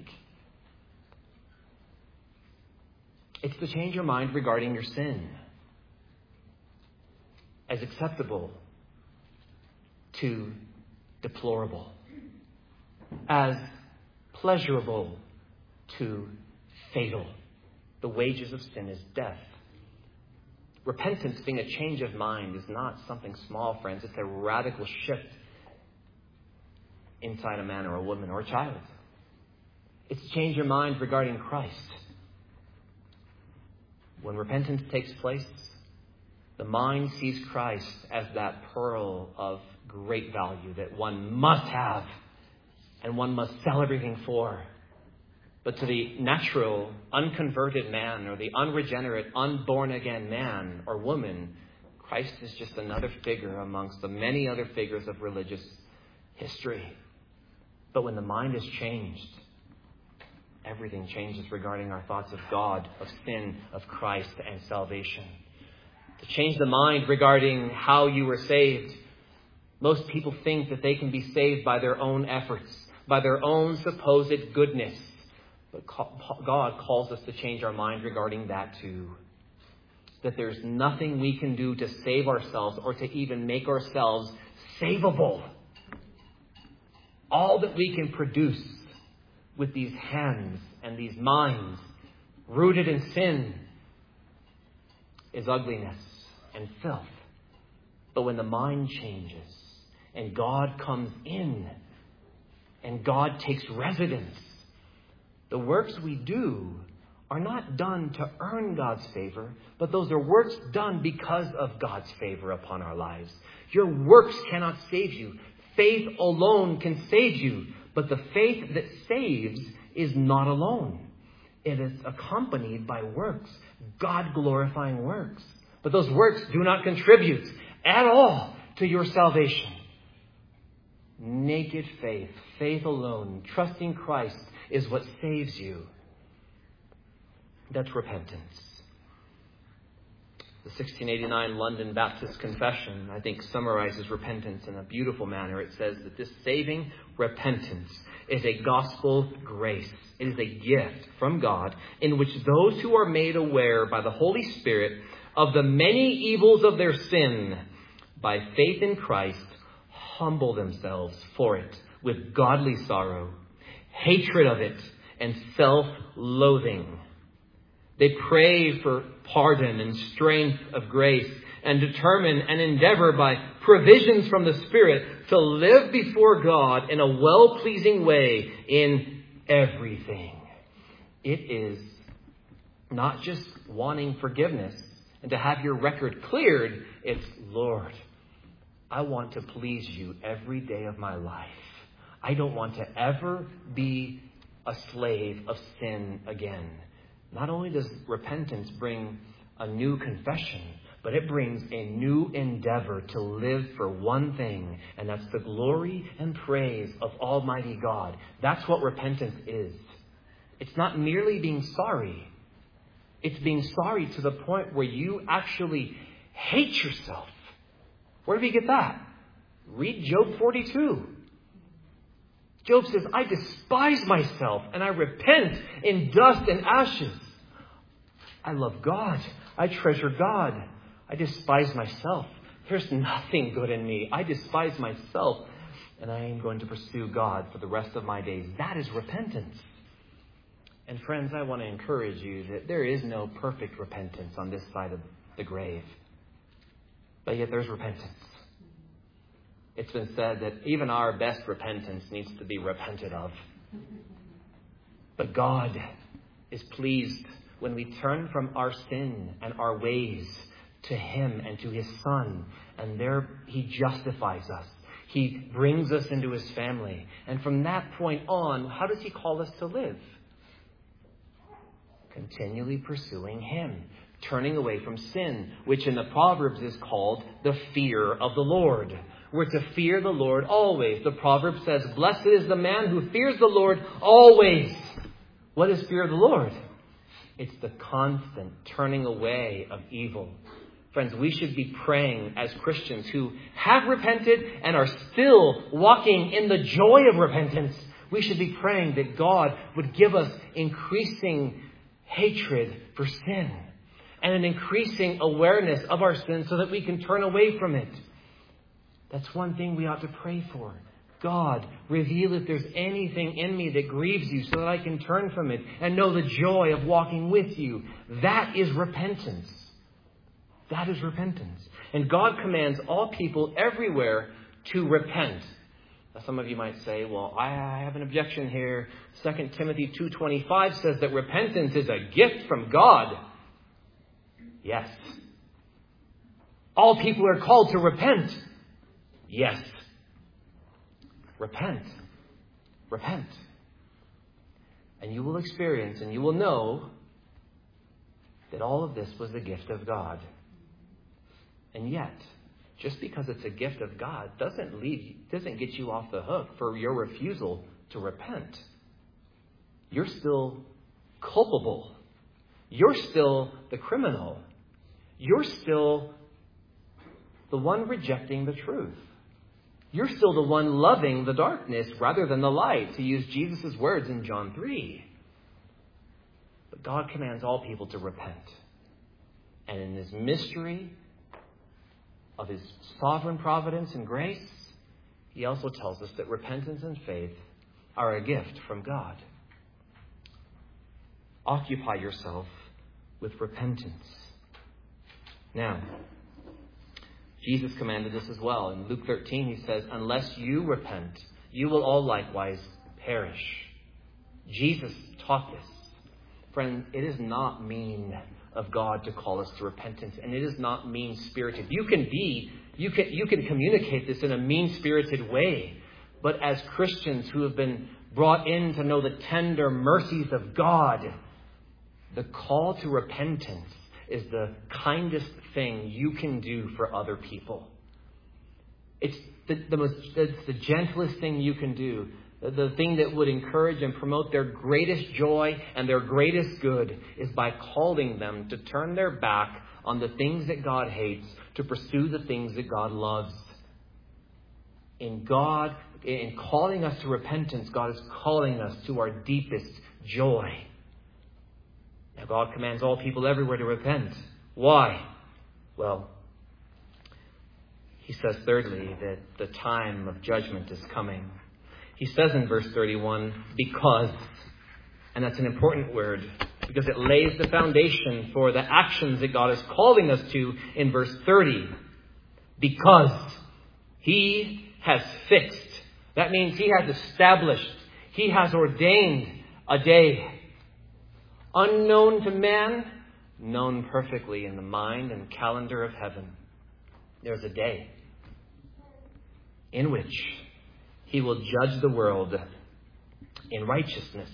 Speaker 1: It's to change your mind regarding your sin as acceptable to deplorable, as pleasurable to fatal. The wages of sin is death. Repentance, being a change of mind, is not something small, friends. It's a radical shift inside a man or a woman or a child. It's to change your mind regarding Christ. When repentance takes place, the mind sees Christ as that pearl of great value that one must have and one must sell everything for. But to the natural, unconverted man, or the unregenerate, unborn-again man or woman, Christ is just another figure amongst the many other figures of religious history. But when the mind is changed, everything changes regarding our thoughts of God, of sin, of Christ, and salvation. To change the mind regarding how you were saved. Most people think that they can be saved by their own efforts, by their own supposed goodness. But God calls us to change our mind regarding that too. That there's nothing we can do to save ourselves or to even make ourselves savable. All that we can produce with these hands and these minds rooted in sin is ugliness and filth. But when the mind changes and God comes in
Speaker 2: and God takes residence. The works we do are not done to earn God's favor, but those are works done because of God's favor upon our lives. Your works cannot save you. Faith alone can save you, but the faith that saves is not alone. It is accompanied by works, God-glorifying works. But those works do not contribute at all to your salvation. Naked faith, faith alone, trusting Christ is what saves you. That's repentance. The sixteen eighty-nine London Baptist Confession, I think, summarizes repentance in a beautiful manner. It says that this saving repentance is a gospel grace. It is a gift from God in which those who are made aware by the Holy Spirit of the many evils of their sin by faith in Christ humble themselves for it with godly sorrow, hatred of it, and self-loathing. They pray for pardon and strength of grace and determine and endeavor by provisions from the Spirit to live before God in a well-pleasing way in everything. It is not just wanting forgiveness and to have your record cleared. It's, Lord, I want to please you every day of my life. I don't want to ever be a slave of sin again. Not only does repentance bring a new confession, but it brings a new endeavor to live for one thing, and that's the glory and praise of Almighty God. That's what repentance is. It's not merely being sorry. It's being sorry to the point where you actually hate yourself. Where do we get that? Read Job forty-two. Job says, I despise myself and I repent in dust and ashes. I love God. I treasure God. I despise myself. There's nothing good in me. I despise myself and I am going to pursue God for the rest of my days. That is repentance. And friends, I want to encourage you that there is no perfect repentance on this side of the grave. But yet there's repentance. It's been said that even our best repentance needs to be repented of. But God is pleased when we turn from our sin and our ways to Him and to His Son. And there He justifies us. He brings us into His family. And from that point on, how does He call us to live? Continually pursuing Him. Turning away from sin, which in the Proverbs is called the fear of the Lord. We're to fear the Lord always. The proverb says, blessed is the man who fears the Lord always. What is fear of the Lord? It's the constant turning away of evil. Friends, we should be praying as Christians who have repented and are still walking in the joy of repentance. We should be praying that God would give us increasing hatred for sin and an increasing awareness of our sin so that we can turn away from it. That's one thing we ought to pray for. God, reveal if there's anything in me that grieves you so that I can turn from it and know the joy of walking with you. That is repentance. That is repentance. And God commands all people everywhere to repent. Now, some of you might say, well, I have an objection here. Second Timothy two twenty-five says that repentance is a gift from God. Yes. All people are called to repent. Yes. Repent. Repent. And you will experience and you will know that all of this was the gift of God. And yet, just because it's a gift of God doesn't leave, doesn't get you off the hook for your refusal to repent. You're still culpable. You're still the criminal. You're still the one rejecting the truth. You're still the one loving the darkness rather than the light, to use Jesus' words in John three. But God commands all people to repent. And in His mystery of His sovereign providence and grace, He also tells us that repentance and faith are a gift from God. Occupy yourself with repentance. Now, Jesus commanded this as well. In Luke thirteen, He says, unless you repent, you will all likewise perish. Jesus taught this. Friends, it is not mean of God to call us to repentance, and it is not mean-spirited. You can be, you can, you can communicate this in a mean-spirited way, but as Christians who have been brought in to know the tender mercies of God, the call to repentance is the kindest thing you can do for other people. It's the, the most, it's the gentlest thing you can do. The, the thing that would encourage and promote their greatest joy and their greatest good is by calling them to turn their back on the things that God hates, to pursue the things that God loves. In God, in calling us to repentance, God is calling us to our deepest joy. Now, God commands all people everywhere to repent. Why? Well, He says thirdly that the time of judgment is coming. He says in verse thirty-one, because, and that's an important word, because it lays the foundation for the actions that God is calling us to in verse thirty. Because He has fixed. That means He has established. He has ordained a day. Unknown to man, known perfectly in the mind and calendar of heaven. There's a day in which He will judge the world in righteousness.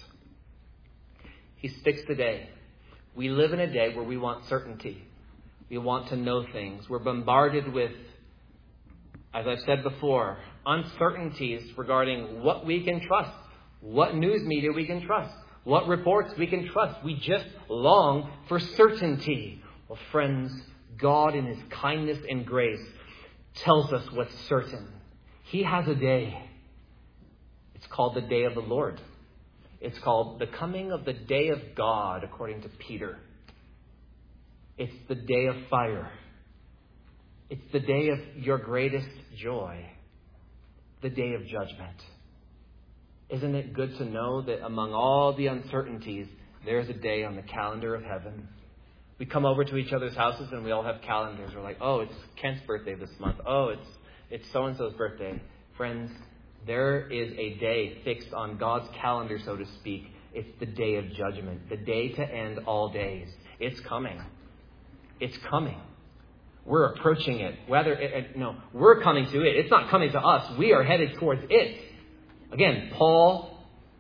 Speaker 2: He's fixed the day. We live in a day where we want certainty. We want to know things. We're bombarded with, as I've said before, uncertainties regarding what we can trust, what news media we can trust, what reports we can trust. We just long for certainty. Well, friends, God in His kindness and grace tells us what's certain. He has a day. It's called the day of the Lord. It's called the coming of the day of God, according to Peter. It's the day of fire. It's the day of your greatest joy. The day of judgment. Isn't it good to know that among all the uncertainties, there's a day on the calendar of heaven? We come over to each other's houses and we all have calendars. We're like, oh, it's Kent's birthday this month. Oh, it's it's so-and-so's birthday. Friends, there is a day fixed on God's calendar, so to speak. It's the day of judgment. The day to end all days. It's coming. It's coming. We're approaching it. Whether it, it, no, we're coming to it. It's not coming to us. We are headed towards it. Again, Paul,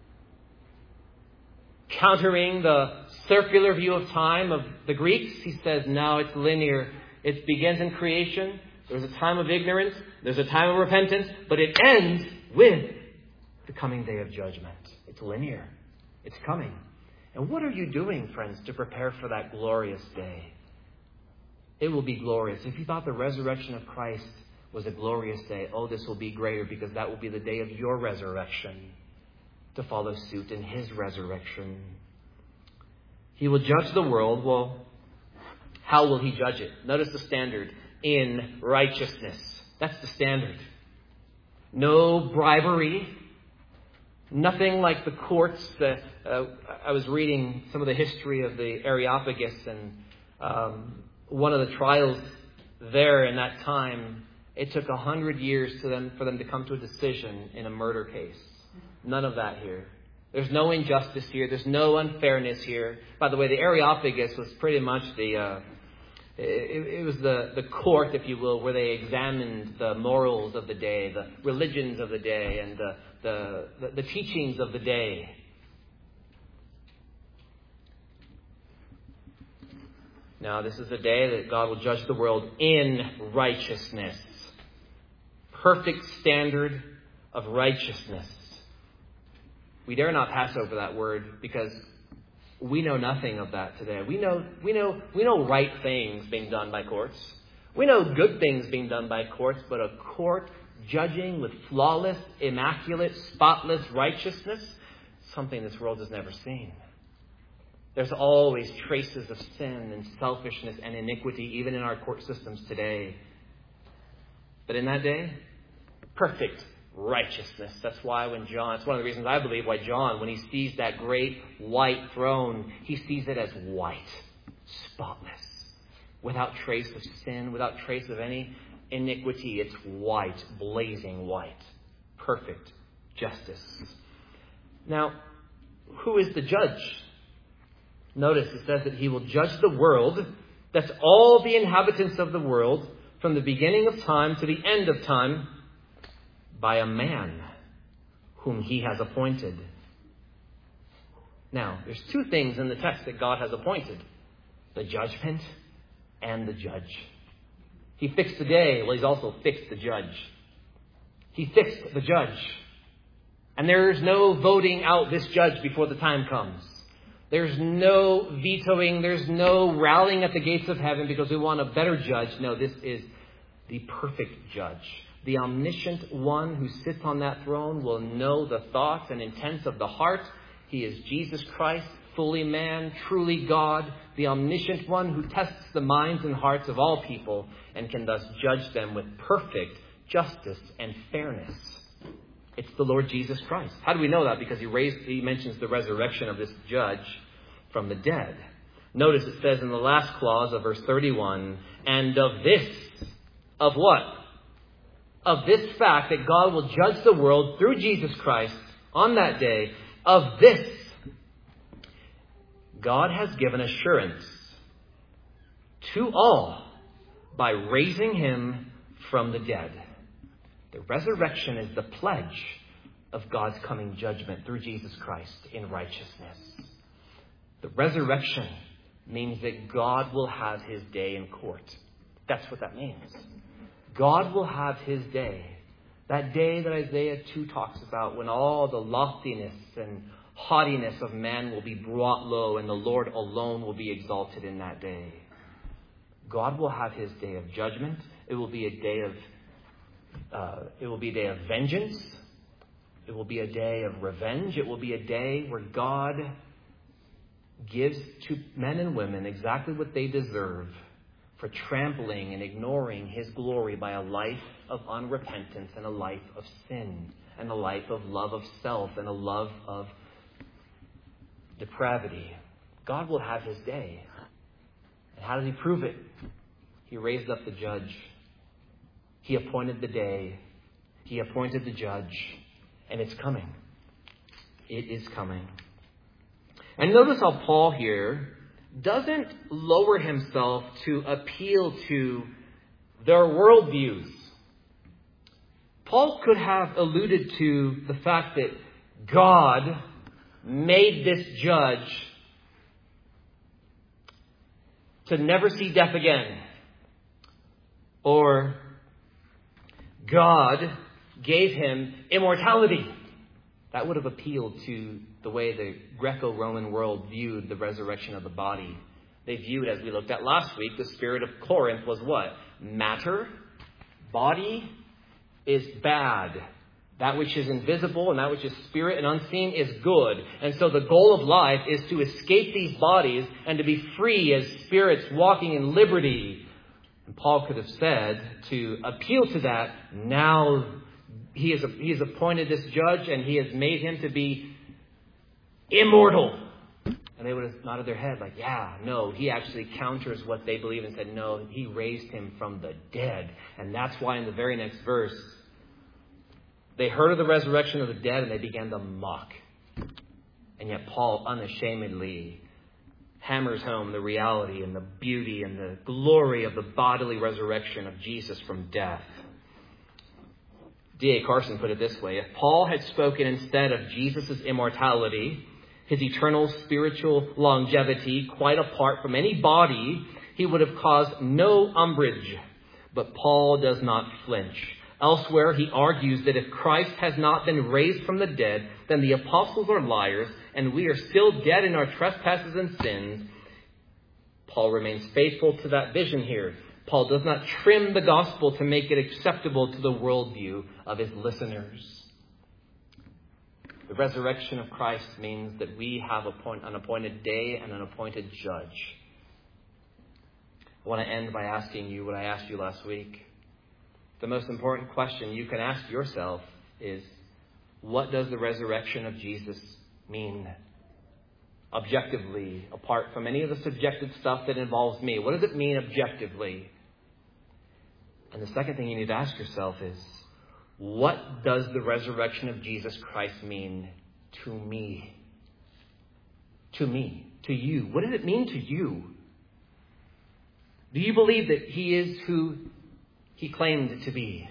Speaker 2: countering the circular view of time of the Greeks, he says, no, it's linear. It begins in creation. There's a time of ignorance. There's a time of repentance. But it ends with the coming day of judgment. It's linear. It's coming. And what are you doing, friends, to prepare for that glorious day? It will be glorious. If you thought the resurrection of Christ was a glorious day, oh, this will be greater because that will be the day of your resurrection, to follow suit in His resurrection. He will judge the world. Well, how will He judge it? Notice the standard. In righteousness. That's the standard. No bribery. Nothing like the courts. That, uh, I was reading some of the history of the Areopagus, and um, one of the trials there in that time, it took a hundred years to them for them to come to a decision in a murder case. None of that here. There's no injustice here. There's no unfairness here. By the way, the Areopagus was pretty much the uh, it, it was the, the court, if you will, where they examined the morals of the day, the religions of the day, and the the, the, the teachings of the day. Now, this is a day that God will judge the world in righteousness. Perfect standard of righteousness. We dare not pass over that word because we know nothing of that today. We know, we know, we know right things being done by courts. We know good things being done by courts, but a court judging with flawless, immaculate, spotless righteousness, something this world has never seen. There's always traces of sin and selfishness and iniquity, even in our court systems today. But in that day, perfect righteousness. That's why when John, it's one of the reasons I believe why John, when he sees that great white throne, he sees it as white, spotless, without trace of sin, without trace of any iniquity. It's white, blazing white, perfect justice. Now, who is the judge? Notice it says that he will judge the world. That's all the inhabitants of the world, from the beginning of time to the end of time, by a man whom he has appointed. Now, there's two things in the text that God has appointed: the judgment and the judge. He fixed the day. Well, he's also fixed the judge. He fixed the judge. And there's no voting out this judge before the time comes. There's no vetoing. There's no rallying at the gates of heaven because we want a better judge. No, this is the perfect judge. The omniscient one who sits on that throne will know the thoughts and intents of the heart. He is Jesus Christ, fully man, truly God, the omniscient one who tests the minds and hearts of all people and can thus judge them with perfect justice and fairness. It's the Lord Jesus Christ. How do we know that? Because he raised, he mentions the resurrection of this judge from the dead. Notice it says in the last clause of verse thirty-one, and of this, of what? Of this fact that God will judge the world through Jesus Christ on that day, of this, God has given assurance to all by raising him from the dead. The resurrection is the pledge of God's coming judgment through Jesus Christ in righteousness. The resurrection means that God will have his day in court. That's what that means. God will have his day. That day that Isaiah two talks about, when all the loftiness and haughtiness of man will be brought low and the Lord alone will be exalted in that day. God will have his day of judgment. It will be a day of uh, it will be a day of vengeance. It will be a day of revenge. It will be a day where God gives to men and women exactly what they deserve for trampling and ignoring his glory by a life of unrepentance and a life of sin and a life of love of self and a love of depravity. God will have his day. And how did he prove it? He raised up the judge. He appointed the day. He appointed the judge. And it's coming. It is coming. And notice how Paul here doesn't lower himself to appeal to their worldviews. Paul could have alluded to the fact that God made this judge to never see death again. Or God gave him immortality. That would have appealed to the way the Greco-Roman world viewed the resurrection of the body. They viewed, as we looked at last week, the spirit of Corinth was what? Matter. Body is bad. That which is invisible and that which is spirit and unseen is good. And so the goal of life is to escape these bodies and to be free as spirits walking in liberty. And Paul could have said, to appeal to that, now he is he has appointed this judge and he has made him to be immortal. And they would have nodded their head like, yeah, no, he actually counters what they believe and said, no, he raised him from the dead. And that's why in the very next verse, they heard of the resurrection of the dead and they began to mock. And yet Paul unashamedly hammers home the reality and the beauty and the glory of the bodily resurrection of Jesus from death. D A Carson put it this way: if Paul had spoken instead of Jesus' immortality, his eternal spiritual longevity, quite apart from any body, he would have caused no umbrage. But Paul does not flinch. Elsewhere, he argues that if Christ has not been raised from the dead, then the apostles are liars, and we are still dead in our trespasses and sins. Paul remains faithful to that vision here. Paul does not trim the gospel to make it acceptable to the worldview of his listeners. The resurrection of Christ means that we have an appointed day and an appointed judge. I want to end by asking you what I asked you last week. The most important question you can ask yourself is, what does the resurrection of Jesus mean? Objectively, apart from any of the subjective stuff that involves me. What does it mean objectively? And the second thing you need to ask yourself is, what does the resurrection of Jesus Christ mean to me. To me. To you. What does it mean to you? Do you believe that he is who he claimed to be?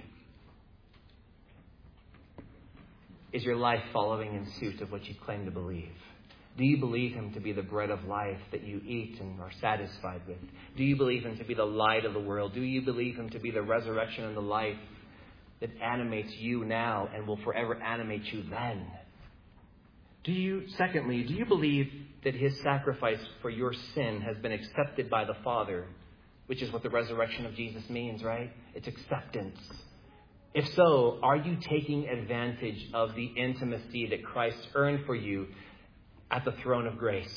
Speaker 2: Is your life following in suit of what you claim to believe? Do you believe him to be the bread of life that you eat and are satisfied with? Do you believe him to be the light of the world? Do you believe him to be the resurrection and the life that animates you now and will forever animate you then? Do you, secondly, do you believe that his sacrifice for your sin has been accepted by the Father? Which is what the resurrection of Jesus means, right? It's acceptance. If so, are you taking advantage of the intimacy that Christ earned for you at the throne of grace?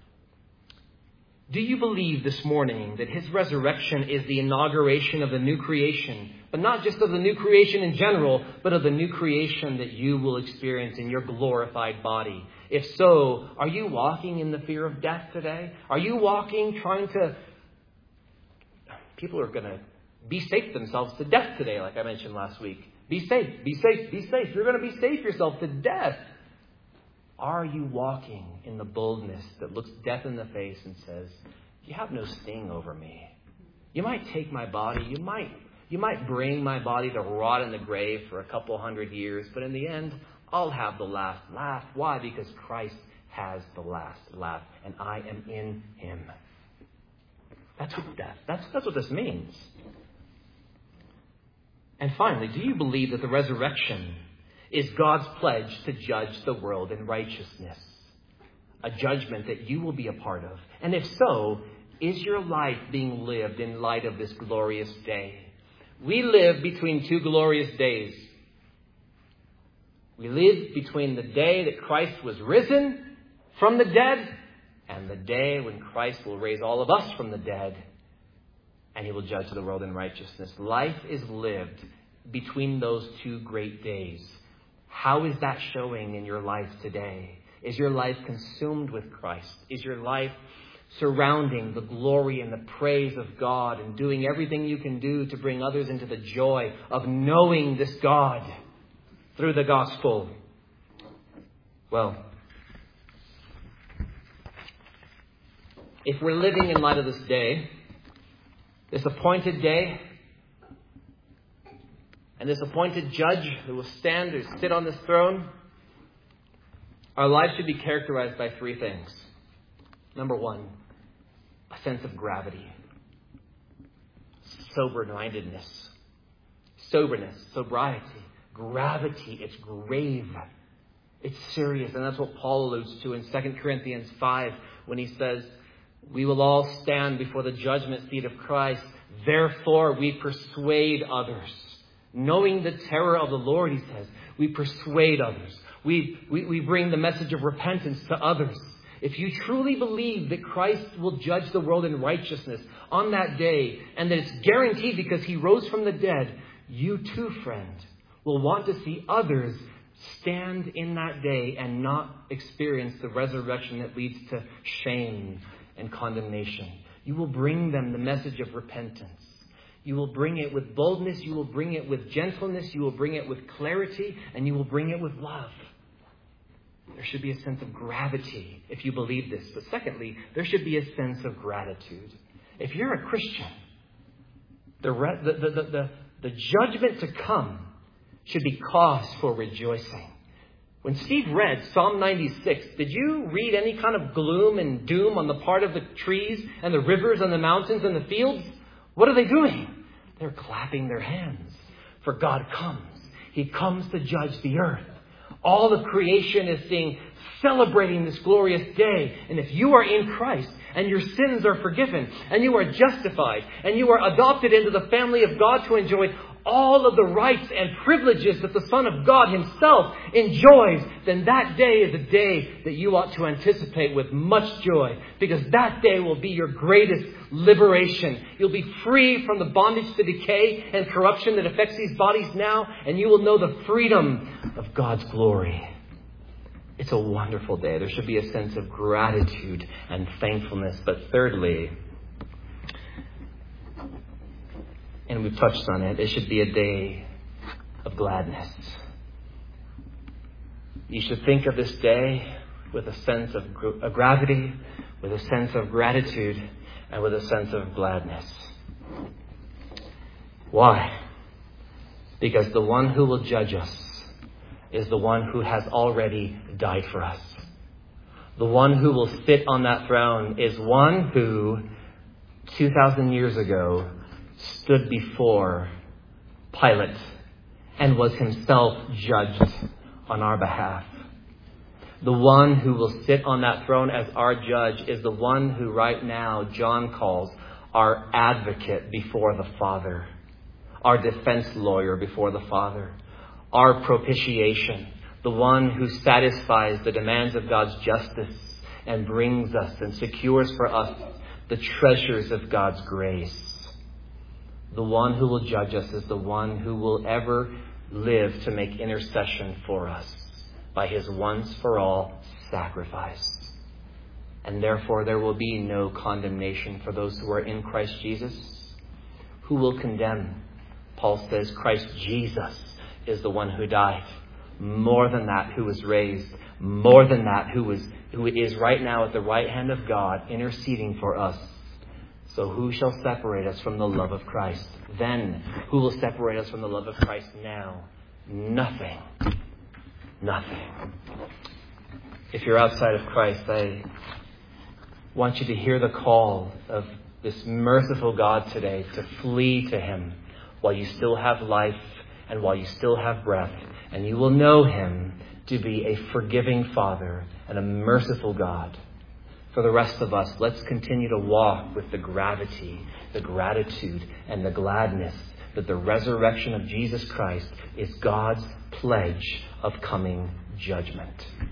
Speaker 2: Do you believe this morning that his resurrection is the inauguration of the new creation, but not just of the new creation in general, but of the new creation that you will experience in your glorified body? If so, are you walking in the fear of death today? Are you walking trying to... People are going to be safe themselves to death today, like I mentioned last week. Be safe, be safe, be safe. You're going to be safe yourself to death. Are you walking in the boldness that looks death in the face and says, you have no sting over me. You might take my body. You might, you might bring my body to rot in the grave for a couple hundred years. But in the end, I'll have the last laugh. Why? Because Christ has the last laugh. And I am in him. That's what death. That's, that's what this means. And finally, do you believe that the resurrection is God's pledge to judge the world in righteousness? A judgment that you will be a part of. And if so, is your life being lived in light of this glorious day? We live between two glorious days. We live between the day that Christ was risen from the dead and the day when Christ will raise all of us from the dead and he will judge the world in righteousness. Life is lived between those two great days. How is that showing in your life today? Is your life consumed with Christ? Is your life surrounding the glory and the praise of God and doing everything you can do to bring others into the joy of knowing this God through the gospel? Well, if we're living in light of this day, this appointed day, and this appointed judge who will stand or sit on this throne, our lives should be characterized by three things. Number one, a sense of gravity. Sober-mindedness. Soberness, sobriety, gravity. It's grave. It's serious. And that's what Paul alludes to in Second Corinthians five when he says, we will all stand before the judgment seat of Christ. Therefore, we persuade others. Knowing the terror of the Lord, he says, we persuade others. We, we, we bring the message of repentance to others. If you truly believe that Christ will judge the world in righteousness on that day, and that it's guaranteed because he rose from the dead, you too, friend, will want to see others stand in that day and not experience the resurrection that leads to shame and condemnation. You will bring them the message of repentance. You will bring it with boldness. You will bring it with gentleness. You will bring it with clarity. And you will bring it with love. There should be a sense of gravity if you believe this. But secondly, there should be a sense of gratitude. If you're a Christian, the, re- the, the, the, the, the judgment to come should be cause for rejoicing. When Steve read Psalm ninety-six, did you read any kind of gloom and doom on the part of the trees and the rivers and the mountains and the fields? What are they doing? They're clapping their hands. For God comes. He comes to judge the earth. All of creation is seeing, celebrating this glorious day. And if you are in Christ and your sins are forgiven and you are justified and you are adopted into the family of God to enjoy all of the rights and privileges that the Son of God himself enjoys, then that day is a day that you ought to anticipate with much joy, because that day will be your greatest liberation. You'll be free from the bondage to decay and corruption that affects these bodies now, and you will know the freedom of God's glory. It's a wonderful day. There should be a sense of gratitude and thankfulness. But thirdly, and we've touched on it, it should be a day of gladness. You should think of this day with a sense of gr- of gravity, with a sense of gratitude, and with a sense of gladness. Why? Because the one who will judge us is the one who has already died for us. The one who will sit on that throne is one who, two thousand years ago, stood before Pilate and was himself judged on our behalf. The one who will sit on that throne as our judge is the one who right now John calls our advocate before the Father, our defense lawyer before the Father, our propitiation, the one who satisfies the demands of God's justice and brings us and secures for us the treasures of God's grace. The one who will judge us is the one who will ever live to make intercession for us by his once-for-all sacrifice. And therefore there will be no condemnation for those who are in Christ Jesus. Who will condemn? Paul says Christ Jesus is the one who died. More than that, who was raised. More than that, who was who is right now at the right hand of God interceding for us. So who shall separate us from the love of Christ? Then, who will separate us from the love of Christ now? Nothing. Nothing. If you're outside of Christ, I want you to hear the call of this merciful God today to flee to him while you still have life and while you still have breath. And you will know him to be a forgiving Father and a merciful God. For the rest of us, let's continue to walk with the gravity, the gratitude, and the gladness that the resurrection of Jesus Christ is God's pledge of coming judgment.